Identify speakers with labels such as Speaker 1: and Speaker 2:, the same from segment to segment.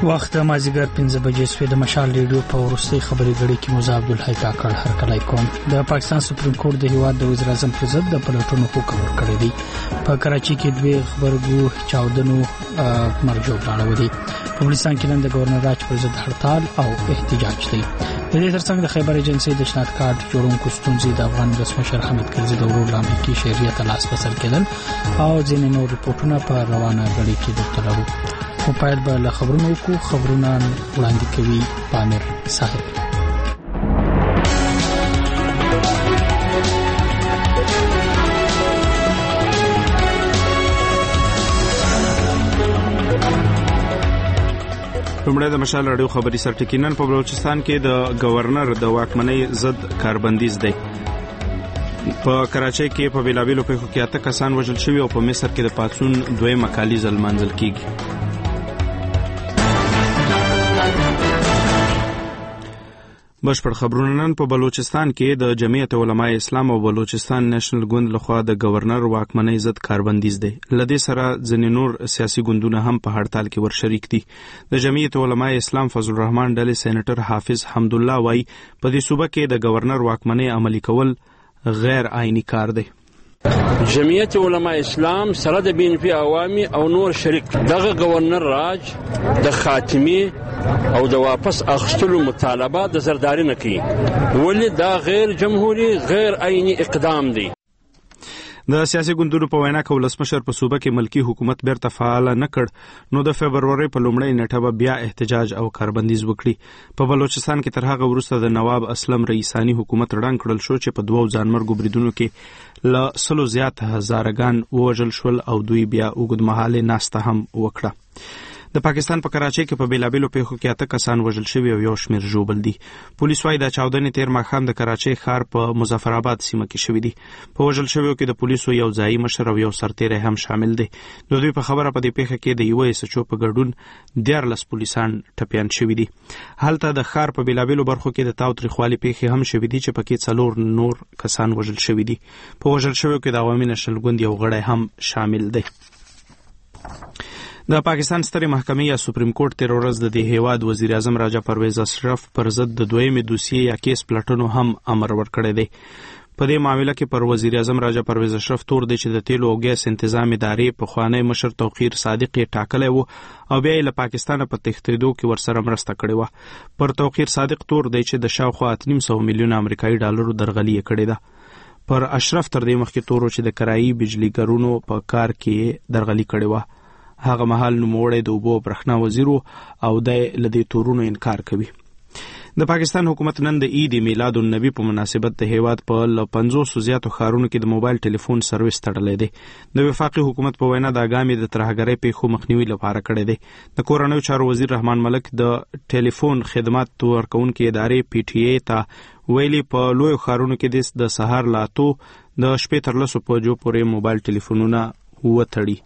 Speaker 1: وخت مازیګر 5 بجې سوی د مشال ریډیو په ورستي خبري غړي کې موزه عبدالحی کاکړ هرکلی کوم. د پاکستان سپریم کورټ د هیواد د وزیر اعظم پر ضد د پلټونو حکم ورکړی دی. په کراچي کې دوه خبرګو چاودنو مرجو غاړه ودی. په افغانستان کې نن د گورنر راج پر ضد هړتال او احتجاج دی. د دې ترڅنګ د خیبر ایجنسی د شناخت کارت جوړونکو ستونزې د افغان رسمشر حمید کرزي د ورور امریکایي شهریت لاس پسر کېدل او ځینې نور رپورټونه په روانه غړي کې د تلرو. په پایل به له خبرونو کو خبرونه وړاندې کوي پامیر صاحب.
Speaker 2: لومړی د مشال راډیو خبري سرټکی. نن په بلوچستان کې د گورنر د واکمنۍ ضد کاربندیز دی. په کراچۍ کې په بیلابیلو پیښو کې 8 کسان وژل شوي او په مصر کې د پاتون دویم کالی ځل منځل کیږي. بشپړ خبرونه. نن په بلوچستان کې د جمعیت علماء اسلام او بلوچستان نېشنل ګوند لخوا د گورنر واکمنۍ ضد کاربندیز دی. لدې سره ځینې نور سیاسي ګوندونه هم په هړتال کې ورشریک دي. د جمعیت علماء اسلام فضل الرحمن ډلې سېنیټر حافظ حمدالله وايي په دې صوبه کې د گورنر واکمنۍ عملي کول غیر آئینی کار دی.
Speaker 3: جمعیت علماء اسلام سره د BNP عوامي او نور شریک دغه گورنر راج د خاتمي او د واپس اخستلو مطالبه د زرداری نه کوي. ولې دا غیر جمهوریت غیر آئینی اقدام دی.
Speaker 2: د سیاسي ګوندونو په وینا کې ولسمشر په صوبه کې ملکی حکومت بیرته فعال نه کړ نو د فبروري په لومړۍ نیټه به بیا احتجاج او کاربندیز وکړي. په بلوچستان کې تر هغه وروسته د نواب اسلم رئیسانی حکومت ړنګ کړل شو چې په 2 ځانمرګو بریدونو کې له 100 زیات هزارګان ووژل شول او دوی بیا اوږدمهاله ناسته هم وکړه. د پاکستان په کراچۍ کې په بیلابیلو پیښو کې 8 کسان وژل شوي او یو شمېر ژوبل دي. پولیس وايي د چاودنې تیر ماښام د کراچۍ ښار په مظفر آباد سیمه کې شوي دي. په وژل شویو کې د پولیسو یو ځایي مشر او یو سرتیری هم شامل دي. د دوی په خبره په دې پیښه کې د یو SHO په ګډون 14 پولیسان ټپیان شوي دي. هلته د ښار په بیلابیلو برخو کې د تاوتریخوالي پیښې هم شوي دي چې پکې 4 نور کسان وژل شوي دي. په وژل شویو کې د عوامي نېشنل ګوند یو غړی هم شامل دی. د پاکستان سترې محکمې یا سپریم کورټ تیر ورځ د دې هیواد وزیر اعظم راجا پرویز اشرف پر ضد د دویمې دوسیې یا کیس پلټنو هم امر ورکړی دی. په دې معاملې کې پر وزیر اعظم راجا پرویز اشرف تور دی چې د تیلو او ګیس تنظیم ادارې په خوانی مشر توقیر صادق ټاکلی وو او بیا له پاکستان په تښتېدو کې ورسره مرسته کړې وه. پر توقیر صادق تور دی چې د شاوخوا 800 میلیون امریکایي ډالرو درغلي کړې ده. پر اشرف تر دې مخکې تورو چې د کرایي بجلیګرونو په کار کې درغلي کړې وه. هغه مهال نوموړی د اوبو برښنا وزیر او د لدې تورونو انکار کوي. د پاکستان حکومت نن د عید میلاد النبی په مناسبت د هیواد په 500 زیاتو ښارونو کې د موبایل ټلیفون سرویس تړلی دی. د وفاقي حکومت په وینا د اګامي د ترهګرۍ پیښو مخنیوي لپاره کړی دی. د کورنیو چارو وزیر رحمان ملک د ټلیفون خدمات ورکوونکې ادارې PTA ته ویلي په لویو ښارونو کې د سهار لا 8 د شپې تر 10 بجو پورې موبایل ټلیفونونه وتړي.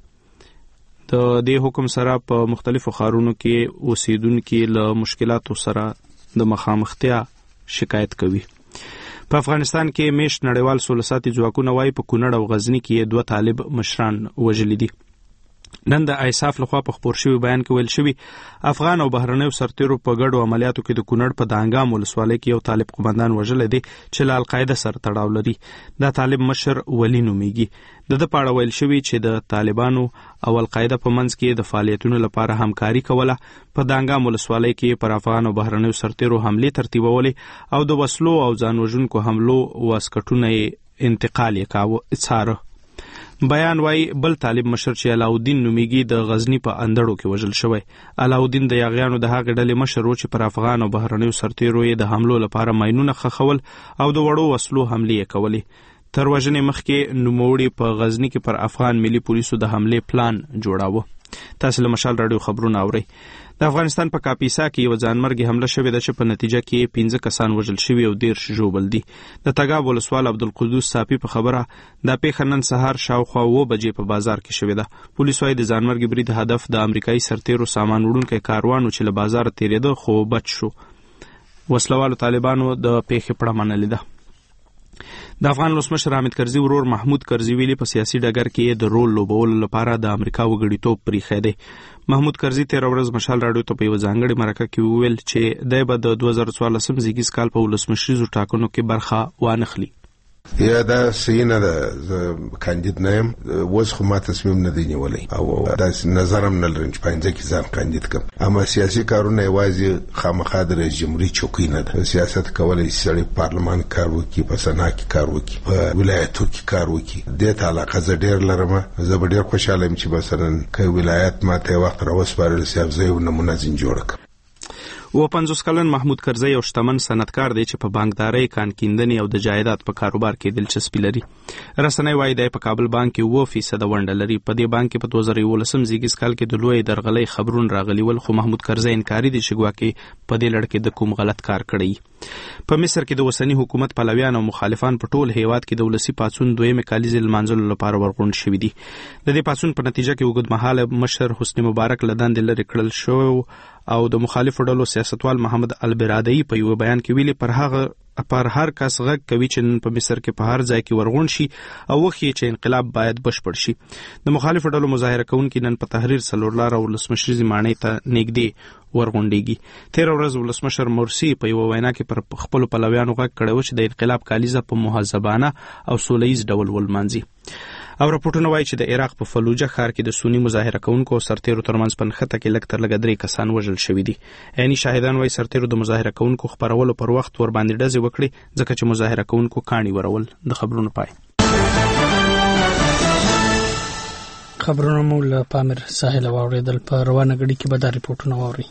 Speaker 2: د دې حکم سره په مختلفو ښارونو کې اوسیدونکي له مشکلاتو سره د مخامختیا شکایت کوي. په افغانستان کې میشت نړیوال سولساتي ځواکونه وايي په کونړ او غزني کې 2 طالب مشران وژلي دي. نن د ایساف لخوا په خبر شوی بیان کې ویل شوی افغان او بهرنیو سرتیرو په ګډو عملیاتو کې د کونړ په دانګام ولسوالۍ کې یو طالب قومندان وژل دي چې له القاعده سره تړاو لري. دا طالب مشر ولی نومیږي. د په اړه ویل شوی چې د طالبانو او القاعده په منځ کې د فعالیتونو لپاره همکاري کوله. په دانګام ولسوالۍ کې پر افغان او بهرنیو سرتیرو حمله ترتیبولې او د وسلو او ځان وژونکو حملو واسکټونه انتقال یې کاوه څاره. بیان وايي بل طالب مشر چې علاؤالدین نومیږي د غزنی په اندړو کې وژل شوی. علاؤالدین د یاغیانو د هغې ډلې مشر و چې پر افغان او بهرنیو سرتیرو یې د حملو لپاره ماینونه خښول او د وړو وسلو حملې یې کولې. تر وژنې مخکې نوموړي په غزنی کې پر افغان ملي پولیسو د حملې پلان جوړاوه. تاسو له مشال راډیو خبرونه اورئ. د افغانستان په کاپیسا کې یو ځانمرګي حمله شوې ده چې په نتیجه کې 15 کسان وژل شوي او 13 ژوبل دي. د تګاب ولسوال عبدالقدوس صافي په خبره دا پیښه نن سهار شاوخوا 9 بجې په بازار کې شوې ده. پولیس وايي د ځانمرګي برید هدف د امریکایي سرتیرو سامان وړونکی کاروان چې له بازار تیرېده خو بچ شو. وسلوالو طالبانو د پیښې پړه منلې ده. د افغان ولسمشر حامد کرزي ورور محمود کرزي ویلي په سیاسي ډګر کې د رول لوبولو لپاره د امریکا وګړیتوب پریښی دی. محمود کرزي تېره ورځ مشال راډیو ته په یوه ځانګړې مرکه کې وویل چې دی به د 2014 زیږیز کال په ولسمشریزو ټاکنو کې برخه وانخلي.
Speaker 4: یا دا صحیح نه ده، کاندید نه یم، اوس خو ما تصمیم نه دی نیولی او داسې نظر هم نه لرم چې په اینځه کې ځان کاندید کړم. اما سیاسي کارونه یوازې خامخا د رئیس جمهوري چوکۍ نه ده. سیاست کولی شي سړی په پارلمان کار وکړي، په سنا کې کار وکړي، په ولایتو کې کار وکړي. دې ته علاقه زه ډېر لرم. زه به ډېر خوشحاله یم چې مثلا که ولایت ما ته وخت راوسپارل سي او زه یو نمونه ځین جوړ کړم.
Speaker 2: 50 کلن محمود کرزي یو شتمن صنعتکار دی چې په بانکدارۍ، کانکیندنې او د جایداد په کاروبار کې دلچسپي لري. رسنۍ وایي دی په کابل بانک کې 9% ونډه لري. په دې بانک کې په 2011 زیږیز کال کې د لوی درغلۍ خبرونه راغلي ول، خو محمود کرزي انکاري دي چې ګواکې په دې لړ کې د کوم غلط کار کړی. په مصر کې د اوسنی حکومت پلویان او مخالفان په ټول هیواد کې د ولسی پاڅون دویمه کالیزې لمانځلو لپاره ورغونډ شوي دي. د دې پاڅون په نتیجه کې اوږدمهاله مشر حسنی مبارک له دندې لرې کړل شو او د مخالفو ډلو سیاستوال محمد البرادعي په یو بیان کې ویلي پر هر کس غږ کوي چې نن په مصر کې په هر ځای کې ورغونډ شي او وخی چې انقلاب باید بشپړ شي. د مخالفو ډلو مظاهره کوونکي نن په تحریر څلور لاره ولسمشریزي ماڼۍ ته نږدې ورغونډېږي. تېره ورځ ولسمشر مرسي په یوه وینا کې پر خپلو پلویانو غږ کړی و چې د انقلاب کالیزه په مهذبانه او سوله ییز ډول ولمانځي. او راپورټونه وایي چې د عراق په فلوجه ښار کې د سنی مظاهره کوونکو او سرتیرو ترمنځ په نښته کې لږ تر لږه 3 کسان وژل شوي دي. عیني شاهدان وایي سرتیرو د مظاهره کوونکو خپرولو پر وخت ورباندې ډزې وکړي ځکه چې مظاهره کوونکو کاڼي ورول. د خبرونو پای.
Speaker 1: خبرونه مو له پامیر ساحل واوریدل. په روانه غړي کې به دا ریپورټونه واوري.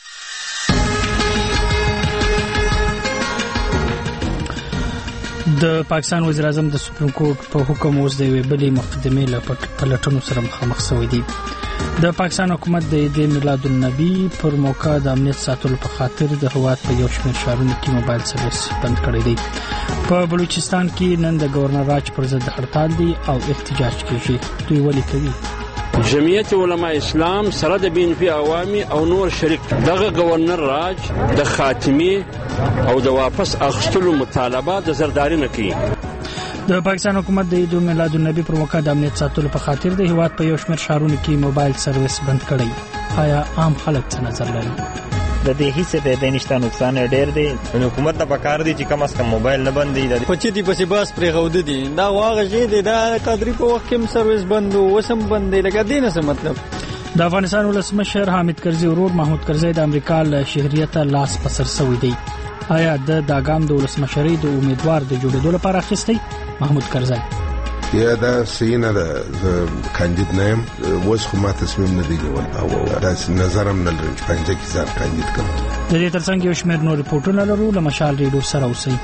Speaker 1: د پاکستان وزیر اعظم د سپریم کورټ په حکم اوس د یوې بلې مقدمې له پلټنو سره مخامخ شوی دی. د پاکستان حکومت د عید میلاد النبی پر موقع د امنیت ساتلو په خاطر د هواد په یو شمېر ښارونو کې موبایل سرویس بند کړی دی. په بلوچستان کې نن د گورنر راج پر ضد هړتال دی او احتجاج کیږي. دوی ولې کوي؟
Speaker 3: جمعیت علماء اسلام سره د بینفي عوامي او نور شریک دغه گورنر راج د خاتمي او د واپس اخستلو مطالبه د زرداری نه کوي.
Speaker 1: د پاکستان حکومت د عید میلاد النبی پر موقع د امنیت ساتلو په خاطر د هیواد په یو شمېر ښارونو کې موبایل سرویس بند کړی. آیا عام خلک څه نظر لري؟
Speaker 5: د دې هیڅ به د نشته نقصان ډېر دی. حکومت ته پکار دی چې کم از کم موبایل نه بندي.
Speaker 6: په چېتی پسې بس پرې غوډه دي. دا واغه شي دی دا قدرې په وخت کې سرویس بندو وسم بندي لکه دینه څه مطلب.
Speaker 1: د افغانستان ولسمشر حامد کرزي ورور محمود کرزي د امریکا له شهریت لاس په سر شوی دی. آیا د داګام د ولسمشرۍ د امیدوار د جوړېدو لپاره اخیستی؟ محمود کرزي:
Speaker 4: یا دا صحیح نه ده، کاندید نه یم، اوس خو ما تصمیم نه دی نیولی او داسې نظر هم نه لرم چې په اینځه کې ځان کاندید کړم.
Speaker 1: د دې ترڅنګ یو شمېر نور ریپورټونه لرو. له مشال ریډیو سره اوسئ.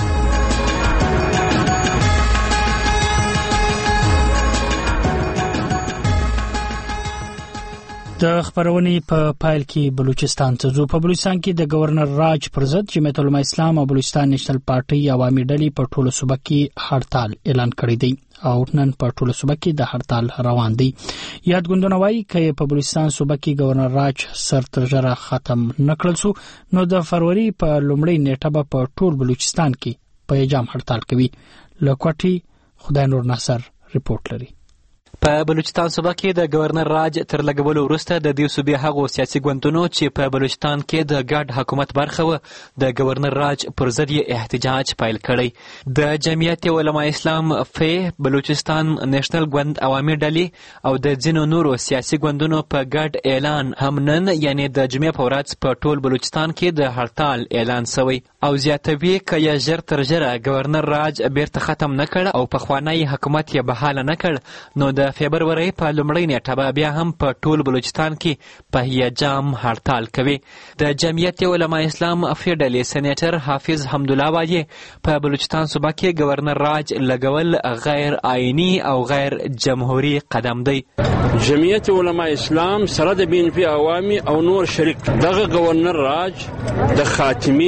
Speaker 1: د خبرونې په پایل کې بلوچستان ته ځو. په بلوچستان کې د گورنر راج پر ضد جمعیت علماء اسلام او بلوچستان نېشنل پارټي عوامي ډلې په ټوله صوبه کې هړتال اعلان کړی دی او نن په ټوله صوبه کې د هړتال روان دی. یاد ګوندونه وایي چې په بلوچستان صوبه کې گورنر راج سر تر ژره ختم نکړل سو نو د فروری په لومړۍ نیټه به په ټول بلوچستان کې په یجام هړتال کوي. لکوټي خدای نور ناصر ریپورت لري.
Speaker 7: په بلوچستان صوبه کې د گورنر راج تر لګولو وروسته د دې صوبې هغو سیاسي ګوندونو چې په بلوچستان کې د ګډ حکومت برخه و د گورنر راج پر ضد یې احتجاج پیل کړی. د جمعیت علماء اسلام فی بلوچستان نېشنل ګوند عوامي ډلې او د ځینو نورو سیاسي ګوندونو په ګډ اعلان هم نن یعنی د جمعې په ورځ په ټول بلوچستان کې د هړتال اعلان شوی او زیاتوي که یې ژر تر ژره گورنر راج بیرته ختم نه کړ او پخوانی حکومت یې بحاله نه کړ نو د فبرورۍ په لومړۍ نیټه به بیا هم په ټول بلوچستان کې په هیجام هړتال کوي. د جمعیت علماء اسلام افی ډلې سېنیټر حافظ حمدالله وایي په بلوچستان صوبه کې گورنر راج لګول غیر آئینی او غیر جمهوری قدم دی.
Speaker 3: جمعیت علماء اسلام سره د بینفي عوامي او نور شریک دغه گورنر راج د خاتمي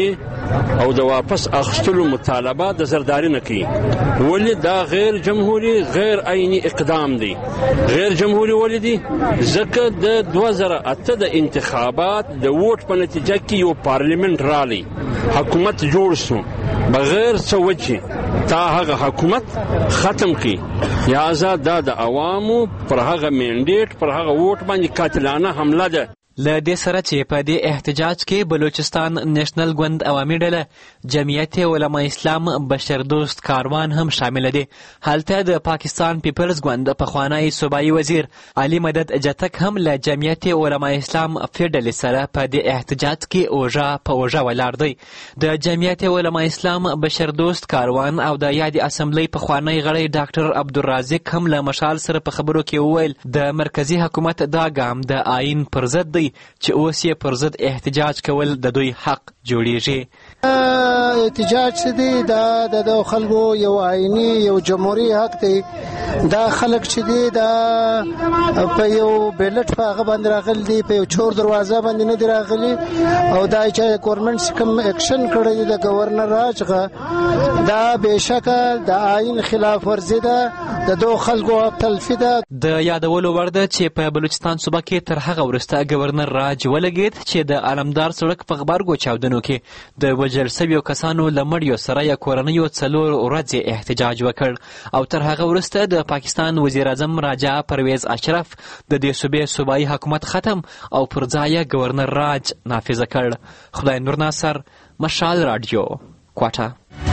Speaker 3: او د واپس اخیستلو مطالبه د زرداری نه کوي. ولې دا غیر جمهوری غیر عیني اقدام دی؟ غیر جمهوری ولې دی؟ ځکه د 2008 د انتخابات د ووټ په نتیجه کې یو پارلیمنت رالی، حکومت جوړ شو، بغیر څه وجې تا هغه حکومت ختم کی. لہذا دا د عوامو پر هغه مینډیټ پر هغه ووټ باندې قاتلانه حمله ده.
Speaker 7: له دې سره چې په دې احتجاج کې بلوچستان نیشنل ګوند عوامي ډله، جمعیت علما اسلام، بشردوست کاروان هم شامل دي. هلته د پاکستان پیپلز ګوند پخوانی صوبایي وزیر علي مدد جتک هم له جمعیت علما اسلام فیډل سره په دې احتجاج کې اوژه په اوژه ولاړ دی. د جمعیت علما اسلام بشردوست کاروان او د یادې اسمبلی پخوانی غړی ډاکټر عبدالرازق هم له مشال سره په خبرو کې وویل د مرکزی حکومت دا ګام د آئین پر ضد دی چې اوس یې پر ضد احتجاج کول د دوی حق جوړیږي.
Speaker 8: احتجاج څه دی؟ دا د خلکو یو آئینی یو جمهوری حق دی. دا خلک چې دی دا په یو بیلټ په هغه باندې راغلي دي، په یو چور دروازه باندې نه دي راغلي. او دا چې ګورنمنټ کوم اکشن کړی دی د گورنر راجغه، دا بېشکه د آئین خلاف ورزي ده، د دوه خلکو تلفي ده.
Speaker 7: د یادولو وړ ده چې په بلوچستان صوبه کې تر هغه وروسته گورنر راج ولګید چې د علمدار سړک په غبرګو چاودنو کې د وژل شویو کسانو له مړیو سره یا کورنیو 4 ورځې احتجاج وکړ. او تر هغه وروسته د پاکستان وزیر اعظم راجا پرویز اشرف د دې صوبې صوبایي حکومت ختم او پر ځای گورنر راج نافذ کړ. خدای نور ناصر، مشال رادیو، کوټه.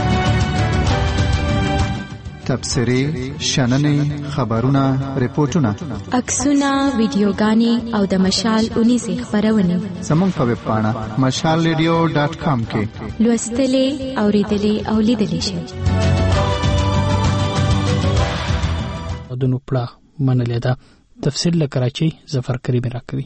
Speaker 9: تبصرې، شننې، خبرونه، ریپورتونه،
Speaker 10: عکسونه، ویډیوګانې او د مشال 19 خبرونه
Speaker 9: زموږ په ویب پاڼه mashalradio.com کې
Speaker 10: لوستلې، اوریدلې او لیدلې شئ.
Speaker 1: د نوپړه منلې ده. تفصیل له کراچۍ ظفر کریم راکوي.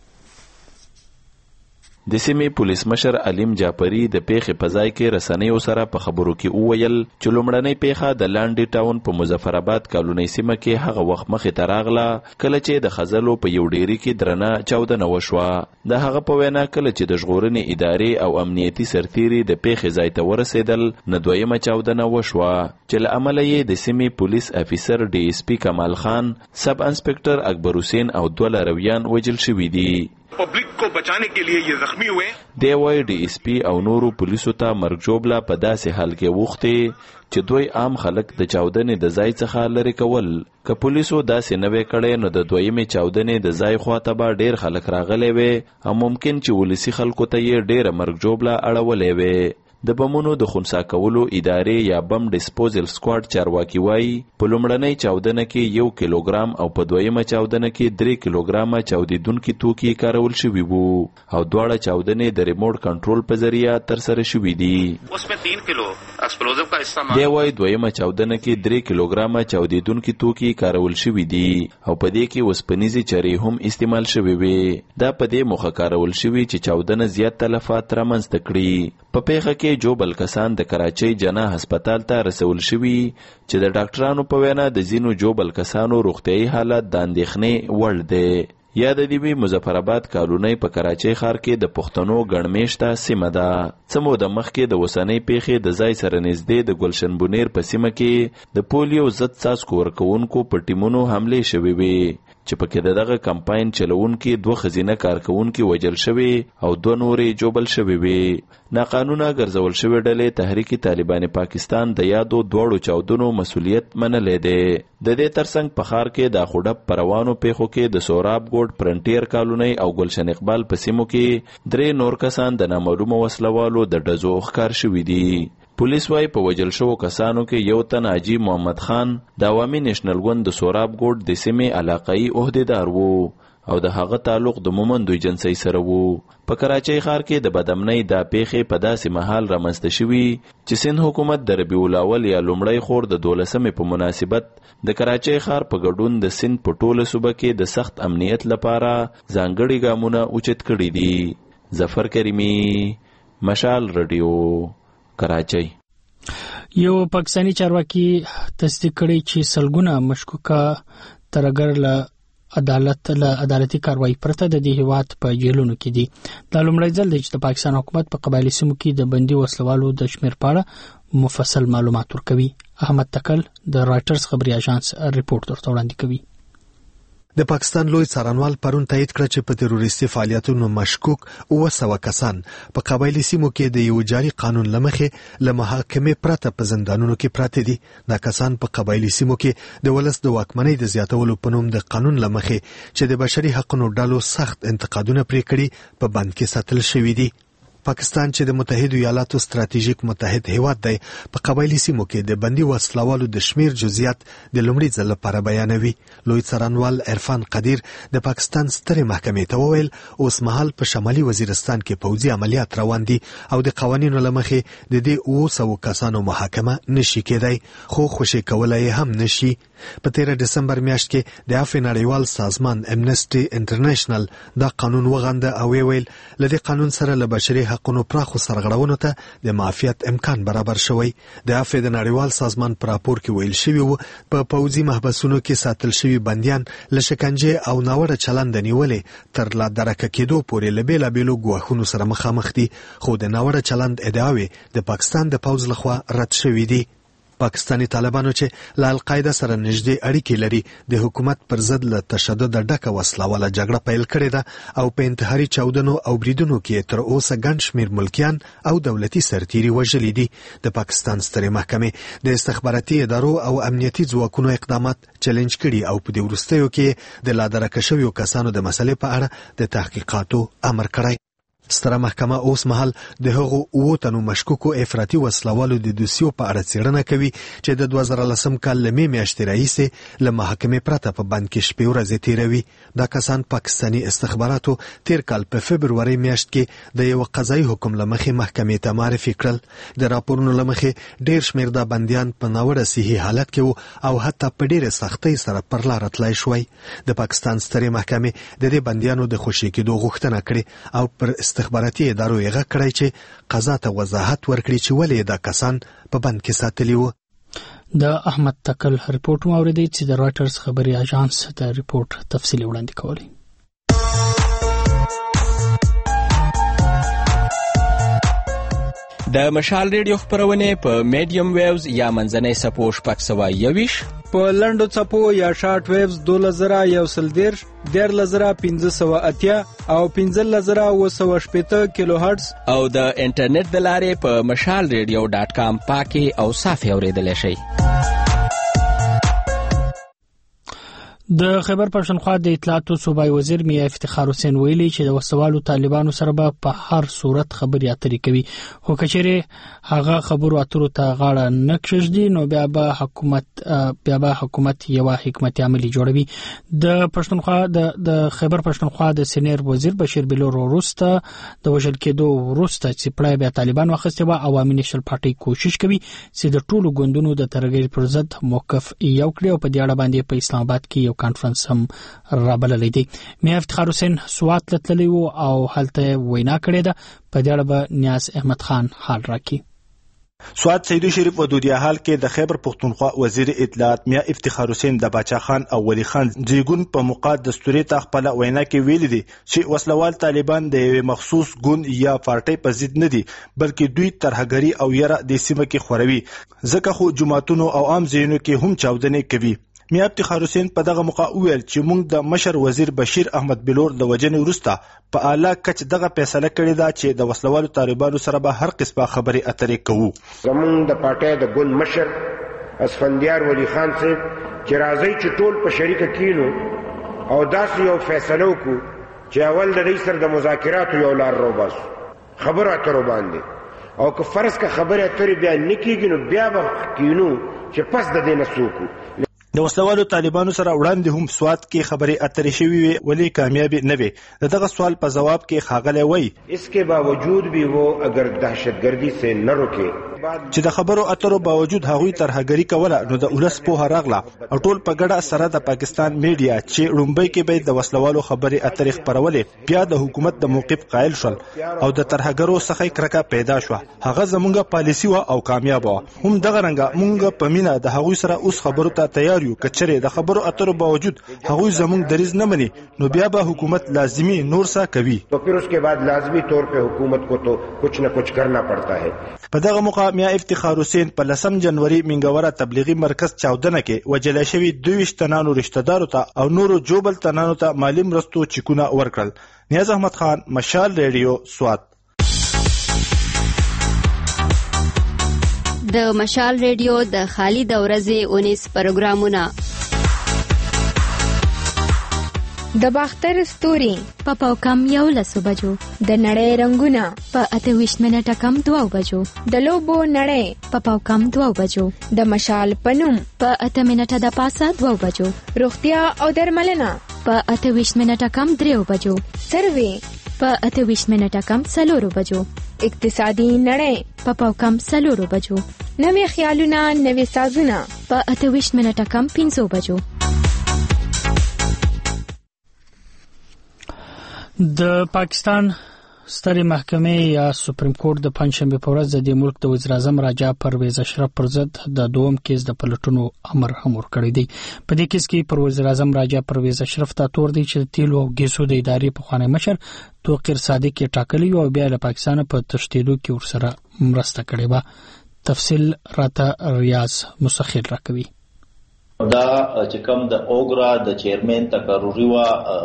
Speaker 11: د سیمې پولیس مشر علیم جعفری د پیښې په ځای کې رسنیو سره په خبرو کې وویل چې لومړنۍ پیښه د لاندې ټاون په مظفر آباد کالونی سیمه کې هغه وخت مخې ته راغله کله چې د خزلو په یو ډیری کې درنه چاودنه وشوه. د هغه په وینا کله چې د ژغورنې ادارې او امنیتي سرتیري د پیښې ځای ته ورسېدل، نو دویمه چاودنه وشوه چې له امله یې د سیمې پولیس افیسر ډي اس پی کمال خان، سب انسپکټر اکبر حسین او 2 لارویان وژل شوي دي.
Speaker 12: پبلک کو بچانے کے لیے یہ زخمی ہوئے.
Speaker 11: دی وای ډي اس پی او نورو پولیسو ته مرګ جوړه په داسې حال کې وخته چې دوی عام خلک د چاودنې د ځای څخه لري کول. که پولیسو داسې نه وې کړی نو د دویمې چاودنې د ځای خواته به ډیر خلک راغلی وي او ممکن چې ولسی خلکو ته یې ډیره مرګ جوړه اړولې وي. د بمونو د خنثی کولو ادارې یا بم ډیسپوزل سکواډ چارواکي وایي په لومړنۍ چاودنه کې 1 کیلوګرام او په دویمه چاودنه کې 3 کیلوګرامه چاودیدونکي توکي کارول شوي وو او دواړه چاودنې د ریموټ کنټرول په ذریعہ ترسره شوي دي.
Speaker 12: उसमें 3 kilo explosive का इस्तेमाल.
Speaker 11: دی وایي دویمه چاودنه کې 3 کیلوګرامه چاودیدونکي توکي کارول شوي دي او په دې کې وسپنیزي چرې هم استعمال شوي وي. دا په دې موخه کارول شوي چې چاودنه زیات تلفات رامنځته کړي. په پیښه کې جو بل کسان د کراچۍ جناح هسپتال ته رسول شوي چې د ډاکټرانو په وینا د ځینو جو بل کسانو روغتیايي حالت د اندېښنې وړ دی. یا د دې مظفر آباد کالونی په کراچۍ ښار کې د پښتنو ګڼمیشته سیمه ده. څه موده مخکې د وسنۍ پیښې د ځای سره نږدې د ګلشن بونیر په سیمه کې د پولیو ضد څاڅکو ورکوونکو په ټیمونو حملې شوې وې چې پکې دغه کمپاین چلوونکي 2 ښځینه کارکوونکي وژل شوي او 2 نورې جوبل شوي وي. ناقانونه ګرځول شوې ډلې تحریک طالبان پاکستان د یادو 2 چاودنو مسولیت منلی دی. د دې ترڅنګ په ښار کې د خوډب پروانو پیښو کې د سوراب ګوډ فرنټیر کالونی او ګلشن اقبال په سیمو کې 3 نور کسان د نامعلومه وسلوالو د ډزو ښکار شوي دي. پولیس وايي په وژل شوو کسانو کې یو تن حاجي محمد خان د عوامي نېشنل ګوند د سوراب ګوډ د سیمې علاقايي عہدیدار وو او د هغه تعلق د مومندو ایجنسۍ سره وو. په کراچۍ ښار کې د بدامنۍ دا پیښې په داسې مهال رامنځته شوي چې سند حکومت د ربیع الاول یا لومړی خور د 12مې په مناسبت د کراچۍ ښار په ګډون د سند په ټوله صوبه کې د سخت امنیت لپاره ځانګړي ګامونه اوچت کړي دي. ظفر کریمی، مشال رادیو، کراچۍ.
Speaker 1: یو پاکستانی چارواکي تصدیق کړی چې سلګونه مشکوکه ترګر له عدالتي کاروایی پرته د دې هیواد په جیلونو کې دي. د لومړي ځل چې د پاکستان حکومت په قبایلی سیمو کې د بندي وسلوالو د شمیر په اړه مفصل معلومات ورکوي. احمد تکل د رائټرز خبري اژانس ریپورت ورته وړاندې کوي.
Speaker 13: د پاکستان لوی څارنوال پرون تایید کړ چې په تروریستي فعالیتونو مشکوک 900 کسان په قبایلی سیمو کې د یو جاري قانون لمخې له محاکمې پرته په زندانونو کې پراته دي. دا کسان په قبایلی سیمو کې د ولس د واکمنۍ د زیاتولو په نوم د قانون لمخې چې د بشري حقوقو ډلو سخت انتقادونه پرې کړي په بند کې ساتل شوی دي. پاکستان چې د متحده ایالاتو ستراتیژیک متحد هیواد دی په قبایلی سیمو کې د بندي وسلوالو د شمیر جزئیات د لومړي ځل لپاره بیانوي. لوی څارنوال عرفان قدیر د پاکستان سترې محکمې ته وویل اوس مهال په شمالي وزیرستان کې پوځي عملیات روان دي او د قوانینو لمخې د دې 900 کسانو محاکمه نشي کېدای خو خوشي کولای هم نشي. په 13 دسمبر میاشت کې د عفو نړیوال سازمان امنسټي انټرنیشنل دا قانون وغنده او ویل لدې قانون سره له بشري حقوقو پراخو سرغړونو ته د معافیت امکان برابر شوی. د عفو د نړیوال سازمان پر راپور کې ویل شوی وو په پوځي محبسونو کې ساتل شوی بنديان له شکنجه او ناوړه چلند نیولې تر لا درکه کېدو پورې له بیلابېلو ګواښونو سره مخامخ دي خو د ناوړه چلند ادعاوې د پاکستان د پوځ لخوا رد شوې دي. پاکستانی طالبانو چې له القاعده سره نږدې اړیکې لري د حکومت پر ضد له تشدد ډکه وسلواله جګړه پیل کړې ده او په انتحاري چاودنو او بریدونو کې تر اوسه ګڼ شمېر ملکیان او دولتي سرتیري وژلي دي. د پاکستان سترې محکمې د استخباراتي ادارو او امنیتي ځواکونو اقدامات چیلنج کړي او په دې وروستیو کې د لا درکه شویو کسانو د مسلې په اړه د تحقیقاتو امر کړی. ستره محکمه اوس مهال د هغو 9 تنو مشکوکو افراطي وسلوالو د دوسیو په اړه څېړنه کوي چې د 2010 کال له میاشتې راهیسې له محکمې پرته په بند کې شپې ورځې تیروي. دا کسان پاکستاني استخباراتو تیر کال په فبروري میاشت کې د یو قضایي حکم له مخې محکمې ته معرفي کړل. د راپورونو له مخې ډېر شمېر د بندیان په ناوړه صحي حالت کې وو او حتی په ډېرې سختۍ سره پر لاره تلای شوی. د پاکستان سترې محکمې د دې بندیانو د خوشي کېدو غوښتنه کړې او پر استخباراتي ادارو یې غږ کړی چې قضا ته وضاحت ورکړي چې ولې دا کسان په بند کې ساتلي وو.
Speaker 1: د احمد تکل ریپورت مو اوریدئ چې د رائټرز خبري اژانس د ریپورت تفصیلی وړاندې کولی.
Speaker 14: د مشال ریډیو خبرونه په میډیم ویوز یا منځنۍ سپو شپږ سوه یویش
Speaker 6: په لنډو څپو یا شارټ ویوز 2110 10580 او 15780 کیلو هرتز
Speaker 14: او د انټرنیټ د لارې په mashalradio.com پاکي او صافي اوریدل شي.
Speaker 1: د خیبر پښتونخوا د اطلاعاتو صوبایي وزیر میا افتخار حسین ویلي چې د وسوالو طالبانو سره به په هر صورت خبرې اترې کوي خو کچېرې هغه خبرو اترو ته غاړه نه کښږدي نو بیا به حکومت یو حکمت عملی جوړوي. د پښتونخوا د خیبر پښتونخوا د سینیر وزیر بشیر بلور وروسته د وژل کېدو وروسته چې پړای بیا طالبان واخیسته و عوامي نشل پارټي کوشش کوي چې د ټولو ګوندونو د ترګر پر ضد موقف یو کړي او په دې اړه باندې په اسلام آباد کې یو کانفرنس هم رابللی دی. میا افتخار حسین سوات لتلی وو او هلته وینا کړې ده. په دې اړه به نیاز احمد خان حال راکړي.
Speaker 15: سواد سیدو شریف ودودیا حال کې د خیبر پښتونخوا وزیر اطلاعات میا افتخار حسین د باچا خان او ولی خان زیګون په موقع دستوري ته خپل وینا کې ویل دي چې وسلوال طالبان د یو مخصوص ګوند یا پارټي په ضد نه دي بلکې دوی ترهګری او یره د سیمه کې خوروي ځکه خو جماعتونو او عام ځایونو کې هم چاودنې کوي. میا افتخار حسین په دغه موقع ویل چې موږ د مشر وزیر بشیر احمد بلور د وجنې وروسته په اعلی کچ دغه فیصله کړې ده چې د وسلوالو طالبانو سره به هر قسمه خبرې اترې کوو.
Speaker 16: زموږ د پارټۍ د ګوند مشر اسفندیار ولی خان صاحب چې راځي چې ټول په شریکه کینو او داسې یو فیصله وکړو چې اول د رئیس سره د مذاکراتو یو لار روباسو خبرو اترو باندې او که فرض که خبرې اترې بیا نه کېږي نو بیا به کینو چې پس د دې نه څوک
Speaker 15: د وسلوالو طالبانو سره وړاندې هم سوات کې خبرې اترې شوې وي ولې کامیاب نه وي. دغه سوال په جواب کې ښاغلی وایي
Speaker 16: इसके باوجود भी वो अगर दहशतगर्दी से न रुके
Speaker 15: چې د خبرو اترو باوجود هغوی ترهګری کوله نو د ولس په راغله او ټول په ګډه سره د پاکستان میډیا چې لومبۍ کې به د وسلوالو خبرې اترې خبرولې بیا د حکومت د موقف قائل شول او د ترهګرو څخه کرکه پیدا شو. هغه زمونږه پالیسی و او کامیاب و. هم دغه رنګه مونږ په مینا د هغوی سره اوس خبرو ته تیار خبر یو کچره د خبرو اترو باوجود هغوی زموږ دریز نه مني نو بیا به حکومت لازمی نور څه کوي.
Speaker 16: تو پھر اس کے بعد لازمی طور پہ حکومت کو تو کچھ نہ کچھ کرنا پڑتا ہے.
Speaker 15: په دغه موقع میا افتخار حسین په 10 جنوري منګوره تبلیغي مرکز چاودنه کې وجل شوی 22 تنانو رشتہ دارو ته او نورو جوبل تنانو ته مالی مرستو چکونه ورکړل. نیاز احمد خان، مشال ریډیو، سوات.
Speaker 17: د مشال ریډیو د خالي د ورځې 19 پروګرامونه
Speaker 18: د باختر ستوري
Speaker 10: په پاوکم 11 بجو،
Speaker 18: د نړۍ رنگونه
Speaker 10: په 28 منټه کم 2 بجو،
Speaker 18: د لوبو نړۍ
Speaker 10: په پاوکم 2 بجو،
Speaker 18: د مشال پنوم
Speaker 10: په 8 منټه د پاسه 2 بجو،
Speaker 18: روغتیا او درملنه
Speaker 10: په 28 منټه کم 3 بجو،
Speaker 18: سروي
Speaker 10: په 28 منټه کم 4 بجو،
Speaker 18: اقتصادي نړۍ
Speaker 10: په پاوکم 4 بجو،
Speaker 18: نوې خیالونه نوې سازونه
Speaker 10: په 28 منټه کم 5 بجو.
Speaker 1: د پاکستان سترې محکمې یا سپریم کورټ د پنځشنبه په ورځ د ملک د وزیر اعظم راجا پرویز اشرف پر ضد د دوم کیس د پلټونو امر هم ورکړی دی. په دې کیس کې پر وزیر اعظم راجا پرویز اشرف ته تور دی چې تیلو او ګیسو د ادارې په خوانی مشر توقیر صادق ټاکلی او بیا د پاکستان په تشدیدو کې ورسره مرسته کړې و. تفصیل راته ریاض مسخر راکوي.
Speaker 19: دا چې کوم د اوګرا د چیرمن تقرری وا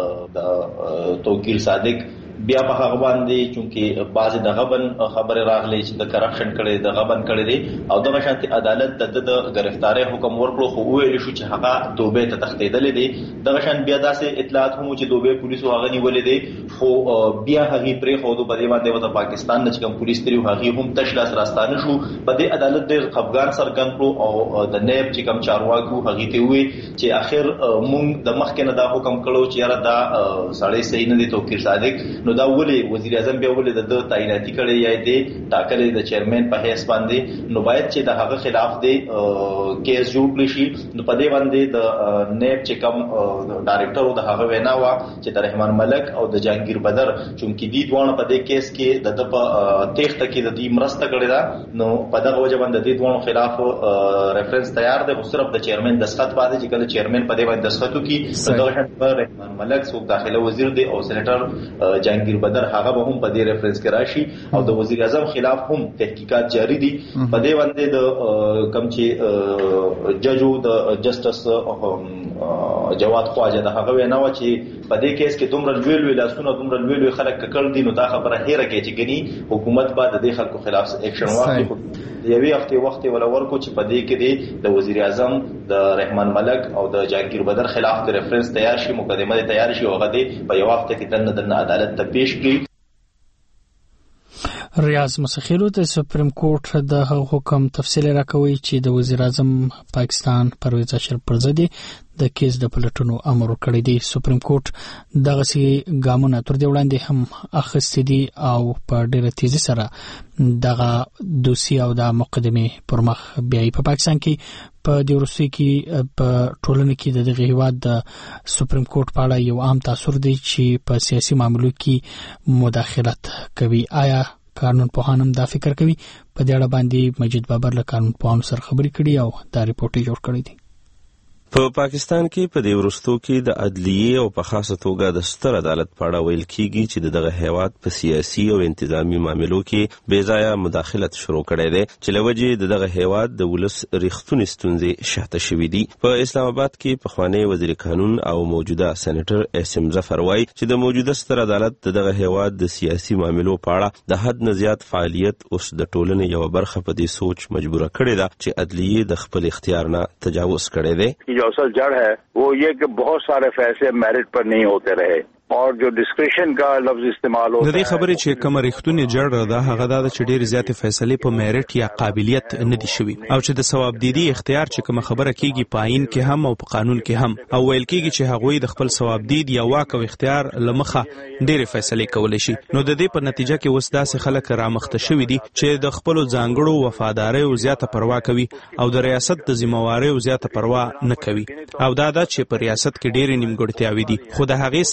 Speaker 19: د توقیر صادق بیا په هغه باندې چونکی بعض د غبن خبره راغلی چې د کرپشن کړي د غبن کړي دي او د مشانتي عدالت د گرفتاری حکم ورکړو خو ویل شو چې هغه دوبه ته تختیدل دي. د مشان بیا داسې اطلاعات هم چې دوبه پولیسو هغه نیولې دي خو بیا هغه پرې خو د بده باندې د پاکستان چې کوم پولیس تریو هغه هم تشلاس راستانه شو. په دې عدالت د خفګان سرګن کړو او د نیب چې کوم چارواکو هغه ته وی چې اخر مونږ د مخکنه دا حکم کړو چې یاره دا سړی صحیح نه دي توقیر صادق نو دا ولې وزیر اعظم بیا ولې د تعیناتی کړي یا دې ټاکلې د چیرمن په حیث باندې نو باید چې د هغه خلاف دې کیس جوړ کړي شي. نو په دې باندې د نیب چې کوم ډایریکټر د هغه وینا وا چې د رحمان ملک او د جهانگیر بدر چونکی دي دوه په دې کیس کې د تخت کې د دې مرسته کړي دا نو په دغه وجه باندې د دوه خلاف ریفرنس تیار دی. صرف د چیرمن دستخط باندې چې کله چیرمن په دې باندې دستخط وکړي د شان رحمان ملک څوک داخله وزیر دی او سېنیټر جهانگیر بدر هغه به هم په دې ریفرنس کې راشي او د وزیر اعظم خلاف هم تحقیقات جاری دي. په دې باندې د کم چې ججو د جسټس جواد خواجه د هغه وینا و چې په دې کیس کې دومره لوی لاسونه دومره لوی خلک کړل دي نو دا خبره هېره کوي چې ګني حکومت به د دې خلکو خلاف اکشن واخلي. یوې هفته وخت ولا ورکو چې په دې کې د وزیر اعظم د رحمان ملک او د جهانگیر بدر خلاف د ریفرنس تیار شي مقدمه تیار شي او هغه په یو هفته کې دنه عدالت ته پیش کړي.
Speaker 1: ریاض مسخیرو د سپریم کورټ د حکم تفصیل راکوي چې د وزیر اعظم پاکستان پرویز اشرف پر ضد د کیس د پلټونو امر کړی دی. سپریم کورټ دغه سي ګامونه تر دې وړاندې هم اخیستي دي او په ډېره تیزی سره دغه دوسیه او د مقدمه پر مخ بیاي. په پاکستان کې په دې وروستي کې په ټولنه کې د دغه هیواد د سپریم کورټ په اړه یو عام تاثر دی چې په سیاسي معاملو کې مداخلت کوي. آیا قانون پوهانم دا فکر کوي؟ په دې اړه باندې مجید بابر له قانون پوهانو سره خبرې کړي او دا ریپورت جوړ کړی دی.
Speaker 20: په پاکستان کې په دې وروستو کې د عدلیه او په خاصه توګه د ستر عدالت په اړه ویل کیږي چې دغه هیواد په سیاسي او انتظامی معاملو کې بې ځایه مداخلت شروع کړی دی چې لوجه دغه هیواد د ولس ریښتونی ستونزې شاته شوې دي. په اسلام آباد کې پخوانی وزیر قانون او موجوده سېنیټر اسم ظفر وایي چې د موجوده ستر عدالت دغه هیواد د سیاسي معاملو په اړه د حد نه زیات فعالیت اوس د ټولنې یو برخه په دې سوچ مجبوره کړې ده چې عدلیه د خپل اختیار نه تجاوز کړی دی.
Speaker 21: जो असल जड़ है वो ये कि बहुत सारे फैसले मेरिट पर नहीं होते रहे और जो डिस्क्रिप्शन का लफ्ज इस्तेमाल होता है
Speaker 2: د دې خبرې چې کوم ریښتونی جړ ده هغه د ډېر زیات فیصله په میرټ یا قابلیت نه دي شوی او چې د ثواب دیدي اختیار چې کوم خبره کیږي په آئین کې هم او په قانون کې هم او ویل کیږي چې هغه د خپل ثواب دید یا واک او اختیار لمخه ډېر فیصله کولای شي. نو د دې په نتیجه کې وسدا سه خلک رامخته شوی دي چې د خپل ځانګړو وفادارۍ او زیاته پروا کوي او د ریاست د ذمہواری او زیاته پروا نه کوي او دا چې په ریاست کې ډېر نیمګړتیاوي دي خو د هغه سمول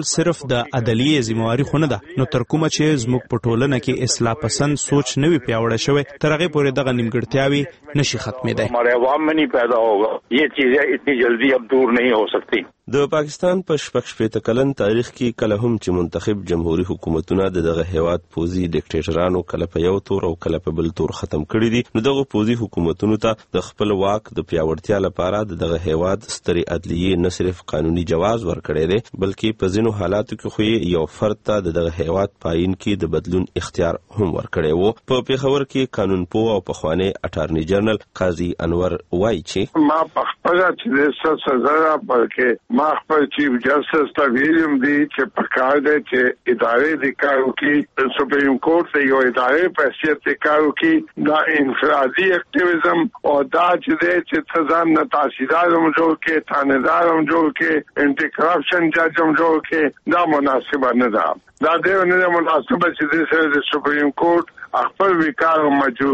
Speaker 2: صرف د عدلیې ذمہواری خو نه ده، نو تر کومه چې زموږ په ټولنه کې اصلاح پسند سوچ نه وي پیاوړی شوی تر هغې پورې دغه نیمګړتیاوې نشي ختمېدی.
Speaker 21: हमारे अवाम में नहीं पैदा होगा, ये चीजें इतनी जल्दी अब दूर नहीं हो सकती.
Speaker 20: د پاکستان په شپږ کلن تاریخ کې کله هم چې منتخب جمهوریت حکومتونه دغه هیواد پوزي ډیکټیټرانو کله په یو تور او کله په بل تور ختم کړی دي، نو دغه پوزي حکومتونو ته د خپل واک د پیاوړتیا لپاره دغه هیواد ستري عدلیې نه صرف قانوني جواز ورکړی دی بلکې په ځینو حالاتو کې خو یو فرد ته دغه هیواد پاین کې د بدلون اختیار هم ورکړی وو. په پیښور کې قانونپوه او پخوانی اټارنی جنرال قاضي انور وایي چې
Speaker 5: ما په خپل چې سزا بلکې ما خپل چیف جسټس ته ویلم دي چې پکار دی چې ادارې د کار وکړي، سپریم کورټ ته یو ادارې په حیثیت د کار وکړي، دا انفرادي اکټیویزم او دا چې دی چې ځان نه تحصیلدار هم جوړ کړي، تانیدار هم جوړ کړي، انټي کرپشن جج هم جوړ کړي، دا مناسبه نه ده. دا دیو نه مناسبه چې د سپریم کورټ خپل وکړ مجبور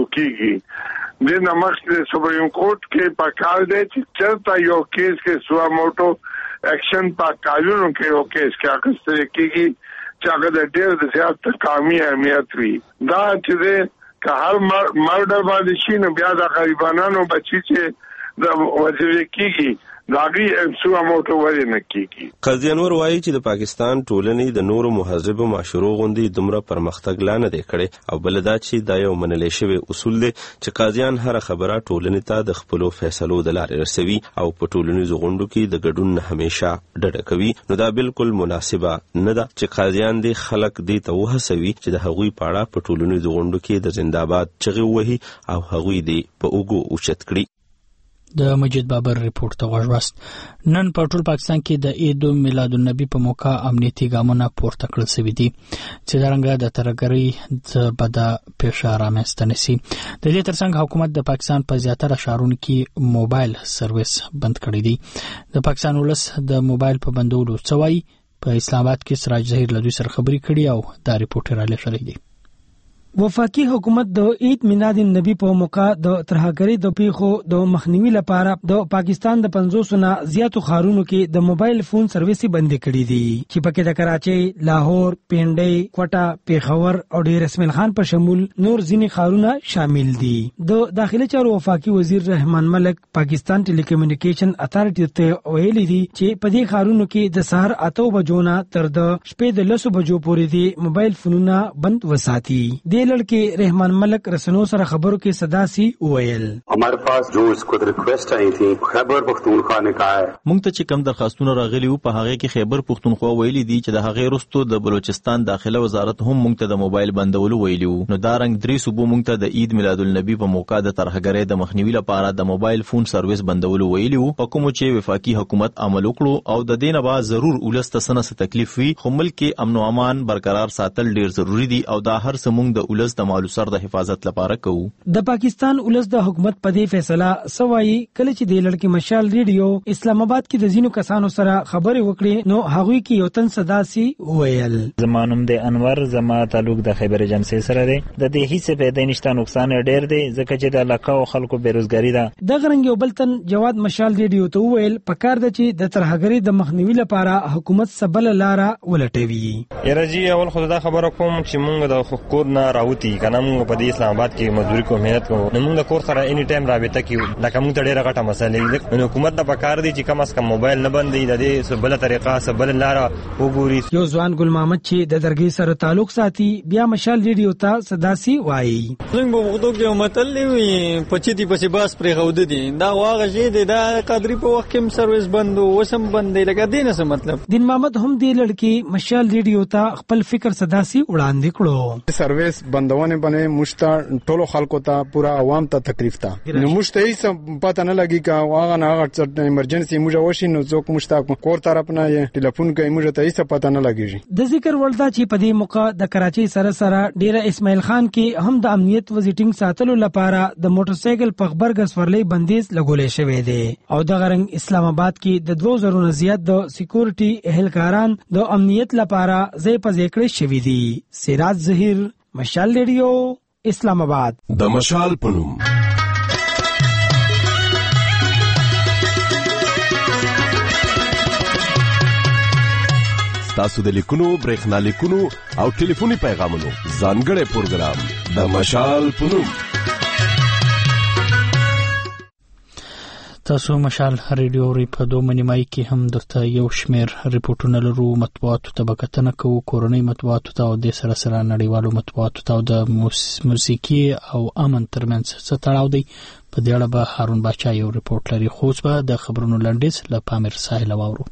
Speaker 5: کیږي. د نمخ د سپریم کورټ کې پکار دی چې چرته یو کیس کې سوا موټو ایکشن په قانونو کې یو کیس کې اخیستل کېږي چې هغه د ډېر د زیات قومي اهمیت وي. دا چې که هر مرډر باندې شي نو بیا د غریبانو بچي چې د وجوي کېږي داغي سو موټو وایي نه کیږي.
Speaker 20: قاضي انور وایي چې د پاکستان ټولنې د نورو مهذبو معاشرو غوندي دومره پرمختګ لا نه دی کړی او بل دا چې دا یو منل شوی اصول دی چې قاضیان هر خبره ټولنې ته د خپل فیصلو د لارې رسوي او په ټولنیزو غونډو کې د ګډون نه همیشه ډډه کوي. نو دا بالکل مناسبه نه ده چې قاضیان دي خلک دي ته وهڅوي چې د هغوی پاړه په ټولنیزو غونډو کې د زنده‌باد چغې وهي او هغوی دي په اوګو اوچت کړي.
Speaker 1: د مجید بابر ریپورت ته غوږ واست. نن په ټول پاکستان کې د عید میلاد النبی په موقع امنیتي ګامونه پورته کړل شوي دي چې د رنګه د ترګری د بده پیښه رامنځته نشي. د دې ترڅنګ حکومت د پاکستان په زیاتره ښارونو کې موبایل سرویس بند کړی دی. د پاکستان ولس د موبایل په بندولو څه وایي؟ په اسلام آباد کې سراج ظهیر له دوی سره خبرې کړي او دا ریپورت را لېږلی دی.
Speaker 22: وفاقي حکومت د عید میلاد النبی په موقع د ترهګری د پیښو د مخنیوي لپاره د پاکستان د 500 نه زیاتو ښارونو کې د موبایل فون سرویس بند کړي دي چې پکې د کراچۍ، لاهور، پنډۍ، کوټه، پیښور او ډیر اسماعیل خان په شمول نور ځینې ښارونه شامل دي. د داخلي چارو وفاقي وزیر رحمان ملک پاکستان ټیلیکمیونیکیشن اتھارټي ته ویلي دي چې په دې ښارونو کې د سحر 8 بجو نه تر د شپې د 10 بجو پورې دي موبایل فونونه بند وساتي. لڑکے رحمان ملک رسنوں سره خبروں کے صدا سی ویل
Speaker 23: ہمارے پاس جو اس کو ریکویسٹ آئی تھی خیبر پختونخوا نے کہا ہے
Speaker 24: مونږ ته چې کم درخواستونه راغلي وو په هغه کې خیبر پختونخوا ویلي دي چې د هغه رستو د بلوچستان داخله وزارت هم مونږ ته د موبایل بندولو ویلي وو. نو دا رنګ درې صوبو مونږ ته د عید میلاد النبی په موقع د ترهګرۍ د مخنیوي لپاره د موبایل فون سرویس بندولو ویلي وو. په کوم چې وفاقي حکومت عمل وکړو او د دې نه بعد ضرور ولست سنه تکلیف وي خو ملک کې امن او امان برقرار ساتل ډیر ضروری دي او دا هر څه مونږ د ولست د مالو سر د حفاظت لپاره کوو.
Speaker 22: د پاکستان ولس د حکومت په دې فیصله سوای کله چې د لړکی مشال ریډیو اسلام آباد کې د زینو کسانو سره خبرې وکړي نو هغوی کې یو تن صدا سی ویل
Speaker 25: زمانوم د انور زما تعلق د خیبر ایجنسی سره دی. د دې هیڅ په دې نشته نقصان ډیر دی ځکه چې د علاقه او خلکو بیروزګاری ده.
Speaker 22: د غرنګ یو بلتن جواد مشال ریډیو ته ویل پکار د چې د ترهګری د مخنیوي لپاره حکومت سبل لاره ولټوي.
Speaker 26: یرجی اول خدای خبره کوم چې مونږ د حقوق نه راوتی کنه مونږ په اسلام آباد کې مزدوري کوو مهنت کوو نو موږ د کور سره اني ټایم رابطه کوو لکه موږ ته ډیره غټه مسله ده نو حکومت د پکار دی چې کم از کم موبایل نه بندي د دې سبله طریقه سبله لاره وګوري.
Speaker 22: یو ځوان ګل محمد چې د درګي سره تعلق ساتي بیا مشال ریډیو ته صدا سی وایي
Speaker 6: څنګه په وختو کې متل وي پچیتی پسې باس پرې غوډ دي دا واغه شي د قدرې په وخت کې سرویس بندو وسم بندي لکه دینه څه مطلب.
Speaker 22: دین محمد هم دی لړکی مشال ریډیو ته خپل فکر صدا سی وړاندې کړو.
Speaker 27: سرویس بندونه باندې مشتا ټولو خلکو ته پورا عوام ته تکلیف تا نو مشته هیڅ پته نه لګي کا واغه نه هغه ایمرجنسي موږ وشي نو څوک مشتا کور طرف نه ټلیفون کوي موږ ته هیڅ پته نه لګي.
Speaker 22: د ذکر ولدا چې په دې موقع د کراچۍ سره ډیره اسماعیل خان کې هم د امنیت وزټینګ ساتلو لپاره د موټر سایکل په خبرګ سورلې بندیز لګولې شوې ده او د غرنګ اسلام آباد کې د 2000 نه زیات د سکیورټي اهلکاران د امنیت لپاره ځای په ځای کړی شوي دي. سراج ظهیر مشال ریډیو اسلام آباد.
Speaker 28: د مشال پنوم
Speaker 3: ستاسو د لیکونو برېښنا لیکونو او ټلیفوني پیغامونو ځانګړی پروګرام د مشال پنوم.
Speaker 1: تاسو مشال ریډیو ری په دوه منیمای کې هم درته یو شمیر ریپورتونه لرو. مطبوعاتو ته بکتنه کوو، کورنۍ مطبوعاتو ته او د سره نړیوالو مطبوعاتو ته او د موسیقي او امن ترمنځ څه تړاو دی. په دې اړه به هارون باچا یو ریپورت لري. خو اوس به د خبرونو لنډیز له پامیر ساحل واورو.